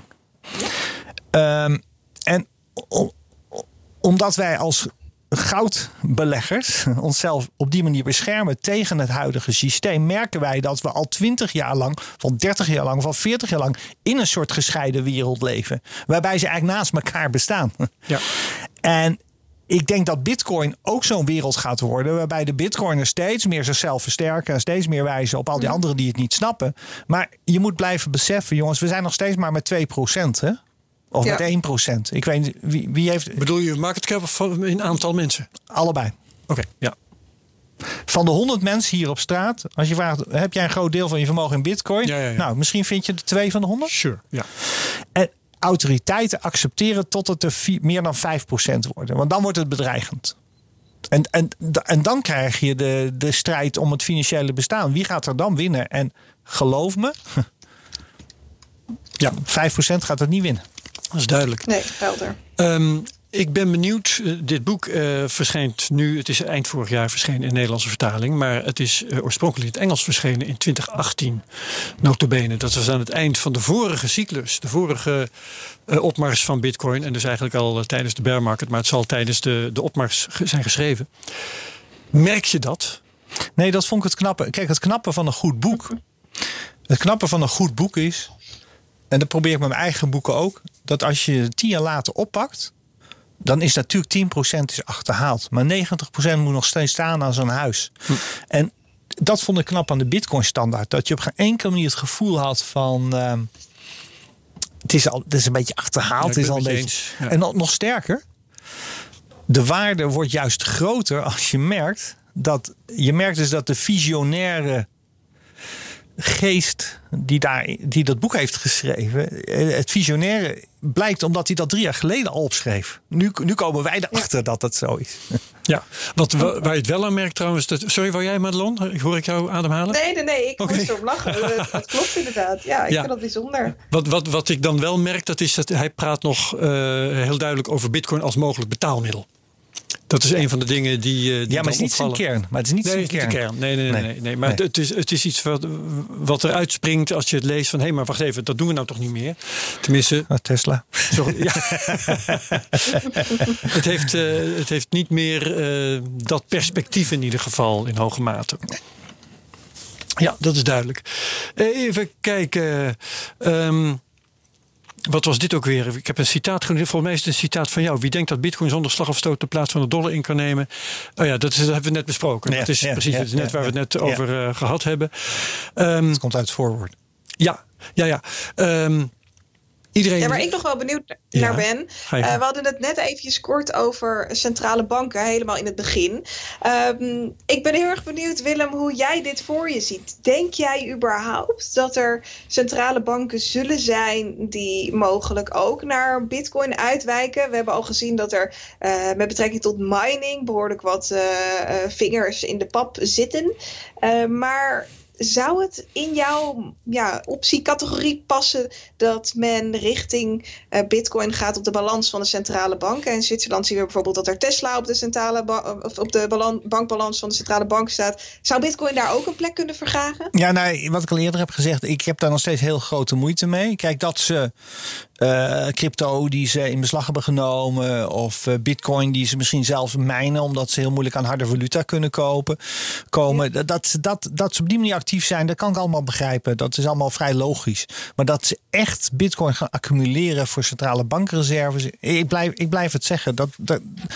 Um, en om, omdat wij als goudbeleggers onszelf op die manier beschermen tegen het huidige systeem, merken wij dat we al twintig jaar lang, van dertig jaar lang, van veertig jaar lang in een soort gescheiden wereld leven. Waarbij ze eigenlijk naast elkaar bestaan. Ja. En ik denk dat Bitcoin ook zo'n wereld gaat worden, waarbij de Bitcoiners steeds meer zichzelf versterken en steeds meer wijzen op al die anderen die het niet snappen. Maar je moet blijven beseffen, jongens, we zijn nog steeds maar met twee procent, hè? Of ja. met één procent. Ik weet niet, wie, wie heeft... Bedoel je market cap of in aantal mensen? Allebei. Oké, okay, ja. Van de honderd mensen hier op straat, als je vraagt, heb jij een groot deel van je vermogen in bitcoin? Ja, ja, ja. Nou, misschien vind je de twee van de honderd? Sure, ja. En autoriteiten accepteren tot het er vier, meer dan vijf procent worden. Want dan wordt het bedreigend. En, en, en dan krijg je de, de strijd om het financiële bestaan. Wie gaat er dan winnen? En geloof me, ja, vijf procent gaat het niet winnen. Dat is duidelijk. Nee, helder. Um, ik ben benieuwd. Uh, dit boek uh, verschijnt nu. Het is eind vorig jaar verschenen in Nederlandse vertaling. Maar het is uh, oorspronkelijk in het Engels verschenen in twintig achttien. Nota bene. Dat was aan het eind van de vorige cyclus. De vorige uh, opmars van Bitcoin. En dus eigenlijk al uh, tijdens de bear market. Maar het zal tijdens de, de opmars ge- zijn geschreven. Merk je dat? Nee, dat vond ik het knappe. Kijk, het knappe van een goed boek. Het knappe van een goed boek is, en dat probeer ik met mijn eigen boeken ook, dat als je tien jaar later oppakt, dan is natuurlijk tien procent is achterhaald. Maar negentig procent moet nog steeds staan aan zo'n huis. Hm. En dat vond ik knap aan de Bitcoin standaard. Dat je op geen enkele manier het gevoel had van Uh, het, is al, het is een beetje achterhaald. Ja, het is al een beetje, ja. En nog, nog sterker, de waarde wordt juist groter als je merkt dat je merkt dus dat de visionaire geest die, daar, die dat boek heeft geschreven. Het visionaire blijkt omdat hij dat drie jaar geleden al opschreef. Nu, nu komen wij erachter ja. dat het zo is. Ja, wat waar je het wel aan merkt trouwens. Dat, sorry, wou jij Madelon? Hoor ik jou ademhalen? Nee, nee, nee. Ik okay. moest erop lachen. Dat klopt inderdaad. Ja, ik ja. vind dat bijzonder. Wat, wat, wat ik dan wel merk, dat is dat hij praat nog uh, heel duidelijk over Bitcoin als mogelijk betaalmiddel. Dat is een van de dingen die, die ja, maar het is niet opvallen. zijn kern. Maar het is niet nee, zijn het is kern. Niet de kern. Nee, nee, nee, nee, nee. Maar nee. Het, is, het is iets wat, wat eruit springt als je het leest van... hé, hey, maar wacht even, dat doen we nou toch niet meer? Tenminste... Oh, Tesla. Sorry, ja. het, heeft, uh, het heeft niet meer uh, dat perspectief in ieder geval in hoge mate. Ja, dat is duidelijk. Even kijken... Um, Wat was dit ook weer? Ik heb een citaat genoemd. Volgens mij is het een citaat van jou. Wie denkt dat Bitcoin zonder slag of stoot de plaats van de dollar in kan nemen? Oh ja, dat, is, dat hebben we net besproken. Ja, dat is ja, precies ja, het is net ja, waar ja, we het net ja. over uh, gehad hebben. Um, het komt uit het voorwoord. Ja, ja, ja. Um, Iedereen... Ja, waar ik nog wel benieuwd naar ja, ben. Uh, we hadden het net eventjes kort over centrale banken, helemaal in het begin. Um, ik ben heel erg benieuwd, Willem, hoe jij dit voor je ziet. Denk jij überhaupt dat er centrale banken zullen zijn die mogelijk ook naar Bitcoin uitwijken? We hebben al gezien dat er uh, met betrekking tot mining behoorlijk wat uh, uh, vingers in de pap zitten. Uh, maar... Zou het in jouw ja, optiecategorie passen dat men richting uh, Bitcoin gaat op de balans van de centrale bank? En in Zwitserland zien we bijvoorbeeld dat er Tesla op de, centrale ba- of op de balan- bankbalans van de centrale bank staat. Zou Bitcoin daar ook een plek kunnen vergagen? Ja, nou, wat ik al eerder heb gezegd, ik heb daar nog steeds heel grote moeite mee. Kijk, dat ze uh, crypto die ze in beslag hebben genomen of uh, Bitcoin die ze misschien zelfs mijnen omdat ze heel moeilijk aan harde valuta kunnen kopen, komen. Ja. Dat, dat, dat ze op die manier actief zijn, dat kan ik allemaal begrijpen. Dat is allemaal vrij logisch. Maar dat ze echt Bitcoin gaan accumuleren voor centrale bankreserves, ik blijf, ik blijf het zeggen. Dat, dat,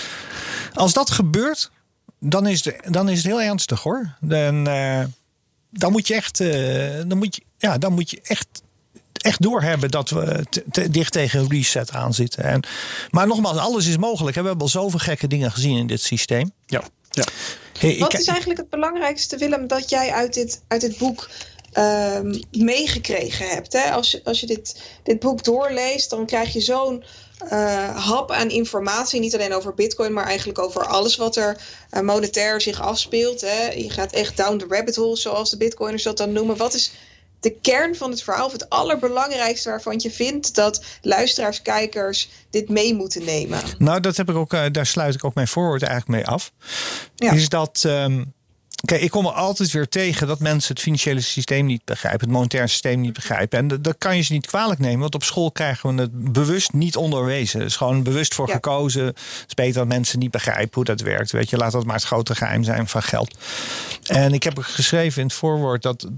als dat gebeurt, dan is, het, dan is het heel ernstig, hoor. Dan, uh, dan moet je echt, uh, dan moet je, ja, dan moet je echt. echt doorhebben dat we te, te dicht tegen een reset aan zitten. En, maar nogmaals, alles is mogelijk. We hebben al zoveel gekke dingen gezien in dit systeem. Ja. ja. Hey, Wat ik, is eigenlijk het belangrijkste, Willem, dat jij uit dit, uit dit boek uh, meegekregen hebt? Hè? Als, je, als je dit, dit boek doorleest, dan krijg je zo'n uh, hap aan informatie. Niet alleen over Bitcoin, maar eigenlijk over alles wat er uh, monetair zich afspeelt. Hè? Je gaat echt down the rabbit hole, zoals de Bitcoiners dat dan noemen. Wat is de kern van het verhaal, of het allerbelangrijkste waarvan je vindt dat luisteraars, kijkers dit mee moeten nemen? Nou, dat heb ik ook, uh, daar sluit ik ook mijn voorwoord eigenlijk mee af. Ja. Is dat, um, kijk, ik kom er altijd weer tegen dat mensen het financiële systeem niet begrijpen, het monetaire systeem niet begrijpen. En dat kan je ze niet kwalijk nemen, want op school krijgen we het bewust niet onderwezen. Er is gewoon bewust voor ja. gekozen. Het is beter dat mensen niet begrijpen hoe dat werkt. Weet je, laat dat maar het grote geheim zijn van geld. En ik heb geschreven in het voorwoord dat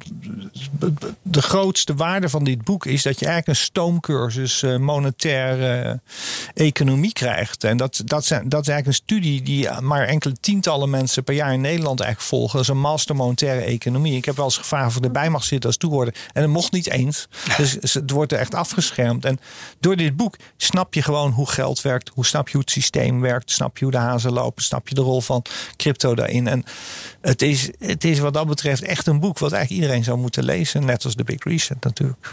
de grootste waarde van dit boek is dat je eigenlijk een stoomcursus uh, monetaire uh, economie krijgt. En dat, dat, zijn, dat is eigenlijk een studie die maar enkele tientallen mensen per jaar in Nederland eigenlijk volgen. Dat is een master monetaire economie. Ik heb wel eens gevraagd of ik erbij mag zitten als toehoorder. En dat mocht niet eens. Dus het wordt er echt afgeschermd. En door dit boek snap je gewoon hoe geld werkt. Hoe snap je hoe het systeem werkt. Snap je hoe de hazen lopen. Snap je de rol van crypto daarin. En het is, het is wat dat betreft echt een boek wat eigenlijk iedereen zou moeten lezen. Net als de Big Reset natuurlijk.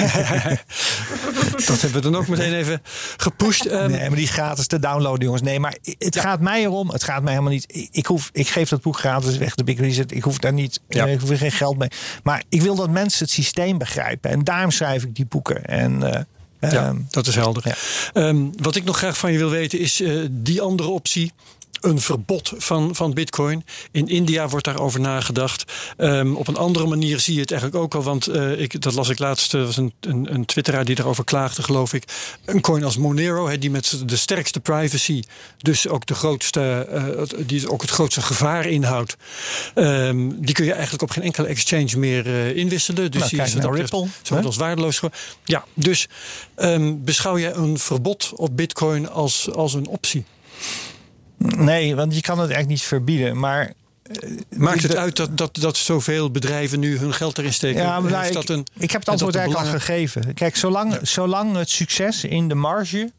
Dat hebben we dan ook meteen even gepusht. Um... Nee, maar die is gratis te downloaden, jongens. Nee, maar het ja. gaat mij erom. Het gaat mij helemaal niet. Ik, hoef, ik geef dat boek gratis weg, de Big Reset. Ik hoef daar niet. Ja. Ik hoef er geen geld mee. Maar ik wil dat mensen het systeem begrijpen. En daarom schrijf ik die boeken. En uh, ja, um, dat is helder. Ja. Um, wat ik nog graag van je wil weten is uh, die andere optie. Een verbod van, van Bitcoin. In India wordt daarover nagedacht. Um, op een andere manier zie je het eigenlijk ook al. Want uh, ik, dat las ik laatst. Er was een, een, een twitteraar die daarover klaagde, geloof ik. Een coin als Monero, he, die met de sterkste privacy. Dus ook, de grootste, uh, die ook het grootste gevaar inhoudt. Um, die kun je eigenlijk op geen enkele exchange meer uh, inwisselen. Dus nou, die is het Ripple. Zo als waardeloos. Ja, dus um, beschouw jij een verbod op Bitcoin als, als een optie? Nee, want je kan het eigenlijk niet verbieden. Maar maakt het uit dat, dat, dat zoveel bedrijven nu hun geld erin steken? Ja, maar nou, dat ik, een, ik heb het antwoord eigenlijk al gegeven. Kijk, zolang, ja. zolang het succes in de marge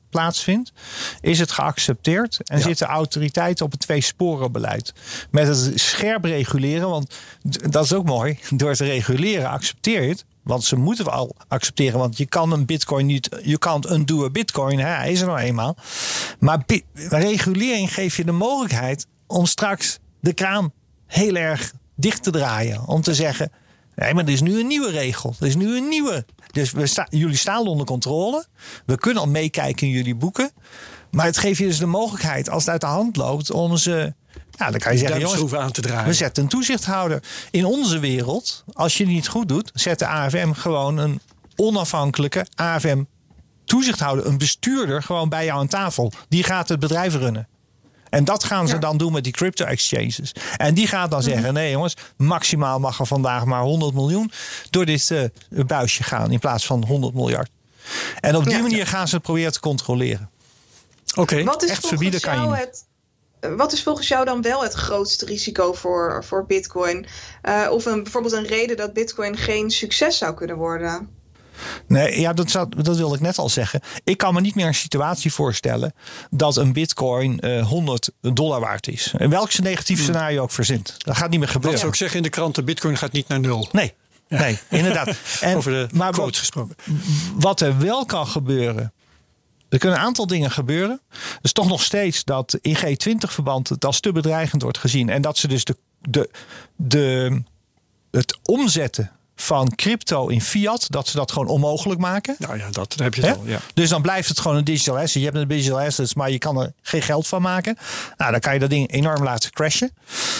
plaatsvindt, is het geaccepteerd en ja. zitten autoriteiten op een twee-sporenbeleid. Met het scherp reguleren, want dat is ook mooi. Door te reguleren accepteer je het. Want ze moeten we al accepteren. Want je kan een bitcoin niet... Je kan undo een bitcoin. Hè, hij is er nou eenmaal. Maar bi- regulering geeft je de mogelijkheid om straks de kraan heel erg dicht te draaien. Om te zeggen, nee, maar er is nu een nieuwe regel. Er is nu een nieuwe. Dus we sta, jullie staan onder controle. We kunnen al meekijken in jullie boeken. Maar het geeft je dus de mogelijkheid, als het uit de hand loopt, om ze... Ja, dan kan je zeggen, jongens, aan te draaien. We zetten een toezichthouder. In onze wereld, als je het niet goed doet, zet de A F M gewoon een onafhankelijke A F M toezichthouder, een bestuurder, gewoon bij jou aan tafel. Die gaat het bedrijf runnen. En dat gaan ze ja. dan doen met die crypto exchanges. En die gaat dan mm-hmm. zeggen, nee jongens, maximaal mag er vandaag maar honderd miljoen door dit uh, buisje gaan in plaats van honderd miljard. En op die ja. manier gaan ze het proberen te controleren. Oké. Okay. Echt verbieden kan je niet. Het... Wat is volgens jou dan wel het grootste risico voor, voor Bitcoin? Uh, of een, bijvoorbeeld een reden dat Bitcoin geen succes zou kunnen worden? Nee, ja, dat, zou, dat wilde ik net al zeggen. Ik kan me niet meer een situatie voorstellen dat een Bitcoin uh, honderd dollar waard is. En welk negatief scenario ook verzint. Dat gaat niet meer gebeuren. Dat zou ik zeggen in de kranten, Bitcoin gaat niet naar nul. Nee, ja. nee inderdaad. En, Over de maar quotes gesproken. Wat er wel kan gebeuren. Er kunnen een aantal dingen gebeuren. Dus toch nog steeds dat in G twintig verband het als te bedreigend wordt gezien. En dat ze dus de, de, de, het omzetten van crypto in fiat, dat ze dat gewoon onmogelijk maken. Nou ja, dat heb je het al. Ja. Dus dan blijft het gewoon een digital asset. Je hebt een digital assets, maar je kan er geen geld van maken. Nou, dan kan je dat ding enorm laten crashen.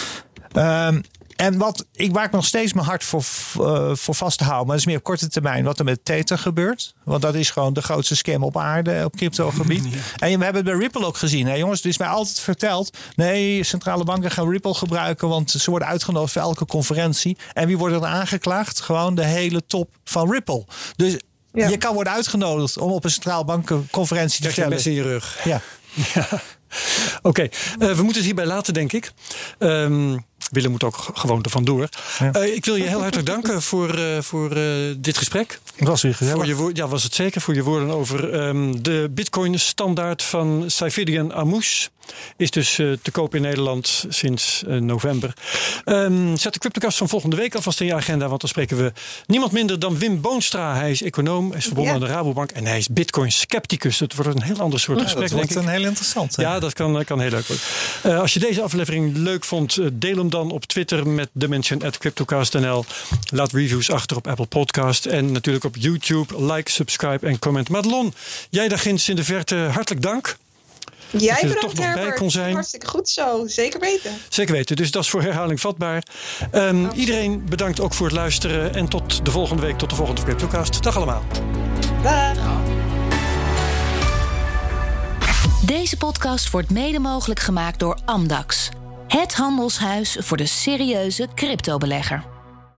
Um, En wat ik waar ik nog steeds mijn hart voor, uh, voor vast te houden, maar dat is meer op korte termijn, wat er met Tether gebeurt. Want dat is gewoon de grootste scam op aarde op cryptogebied. Ja. En we hebben het bij Ripple ook gezien. Hè, jongens, er is mij altijd verteld, nee, centrale banken gaan Ripple gebruiken, want ze worden uitgenodigd voor elke conferentie. En wie wordt er aangeklaagd? Gewoon de hele top van Ripple. Dus ja. je kan worden uitgenodigd om op een centrale bankenconferentie te vertellen. Met je in je rug. Ja. ja. Oké, okay. uh, we moeten het hierbij laten, denk ik. Um, Willem moet ook gewoon er vandoor. Ja. Uh, ik wil je heel hartelijk danken voor, uh, voor uh, dit gesprek. Het was weer gezellig. Voor je woord, ja, was het zeker. Voor je woorden over um, de Bitcoin-standaard van Saifedean Ammous. Is dus uh, te koop in Nederland sinds uh, november. Um, zet de CryptoCast van volgende week alvast in je agenda. Want dan spreken we niemand minder dan Wim Boonstra. Hij is econoom, hij is verbonden ja. aan de Rabobank. En hij is Bitcoin-scepticus. Dat wordt een heel ander soort ja, gesprek, dat denk ik. Dat wordt een heel interessant. Hè? Ja, dat kan, kan heel leuk worden. Uh, als je deze aflevering leuk vond, uh, deel hem dan op Twitter met de mention at CryptoCast punt n l. Laat reviews achter op Apple Podcast. En natuurlijk op YouTube. Like, subscribe en comment. Madelon, jij daar ginds in de verte hartelijk dank. Jij dat je er bedankt, toch nog Herbert. bij kon zijn. Hartstikke goed zo, zeker weten. Zeker weten, dus dat is voor herhaling vatbaar. Um, oh. Iedereen bedankt ook voor het luisteren. En tot de volgende week, tot de volgende CryptoCast. Dag allemaal. Dag. Deze podcast wordt mede mogelijk gemaakt door Amdax. Het handelshuis voor de serieuze cryptobelegger.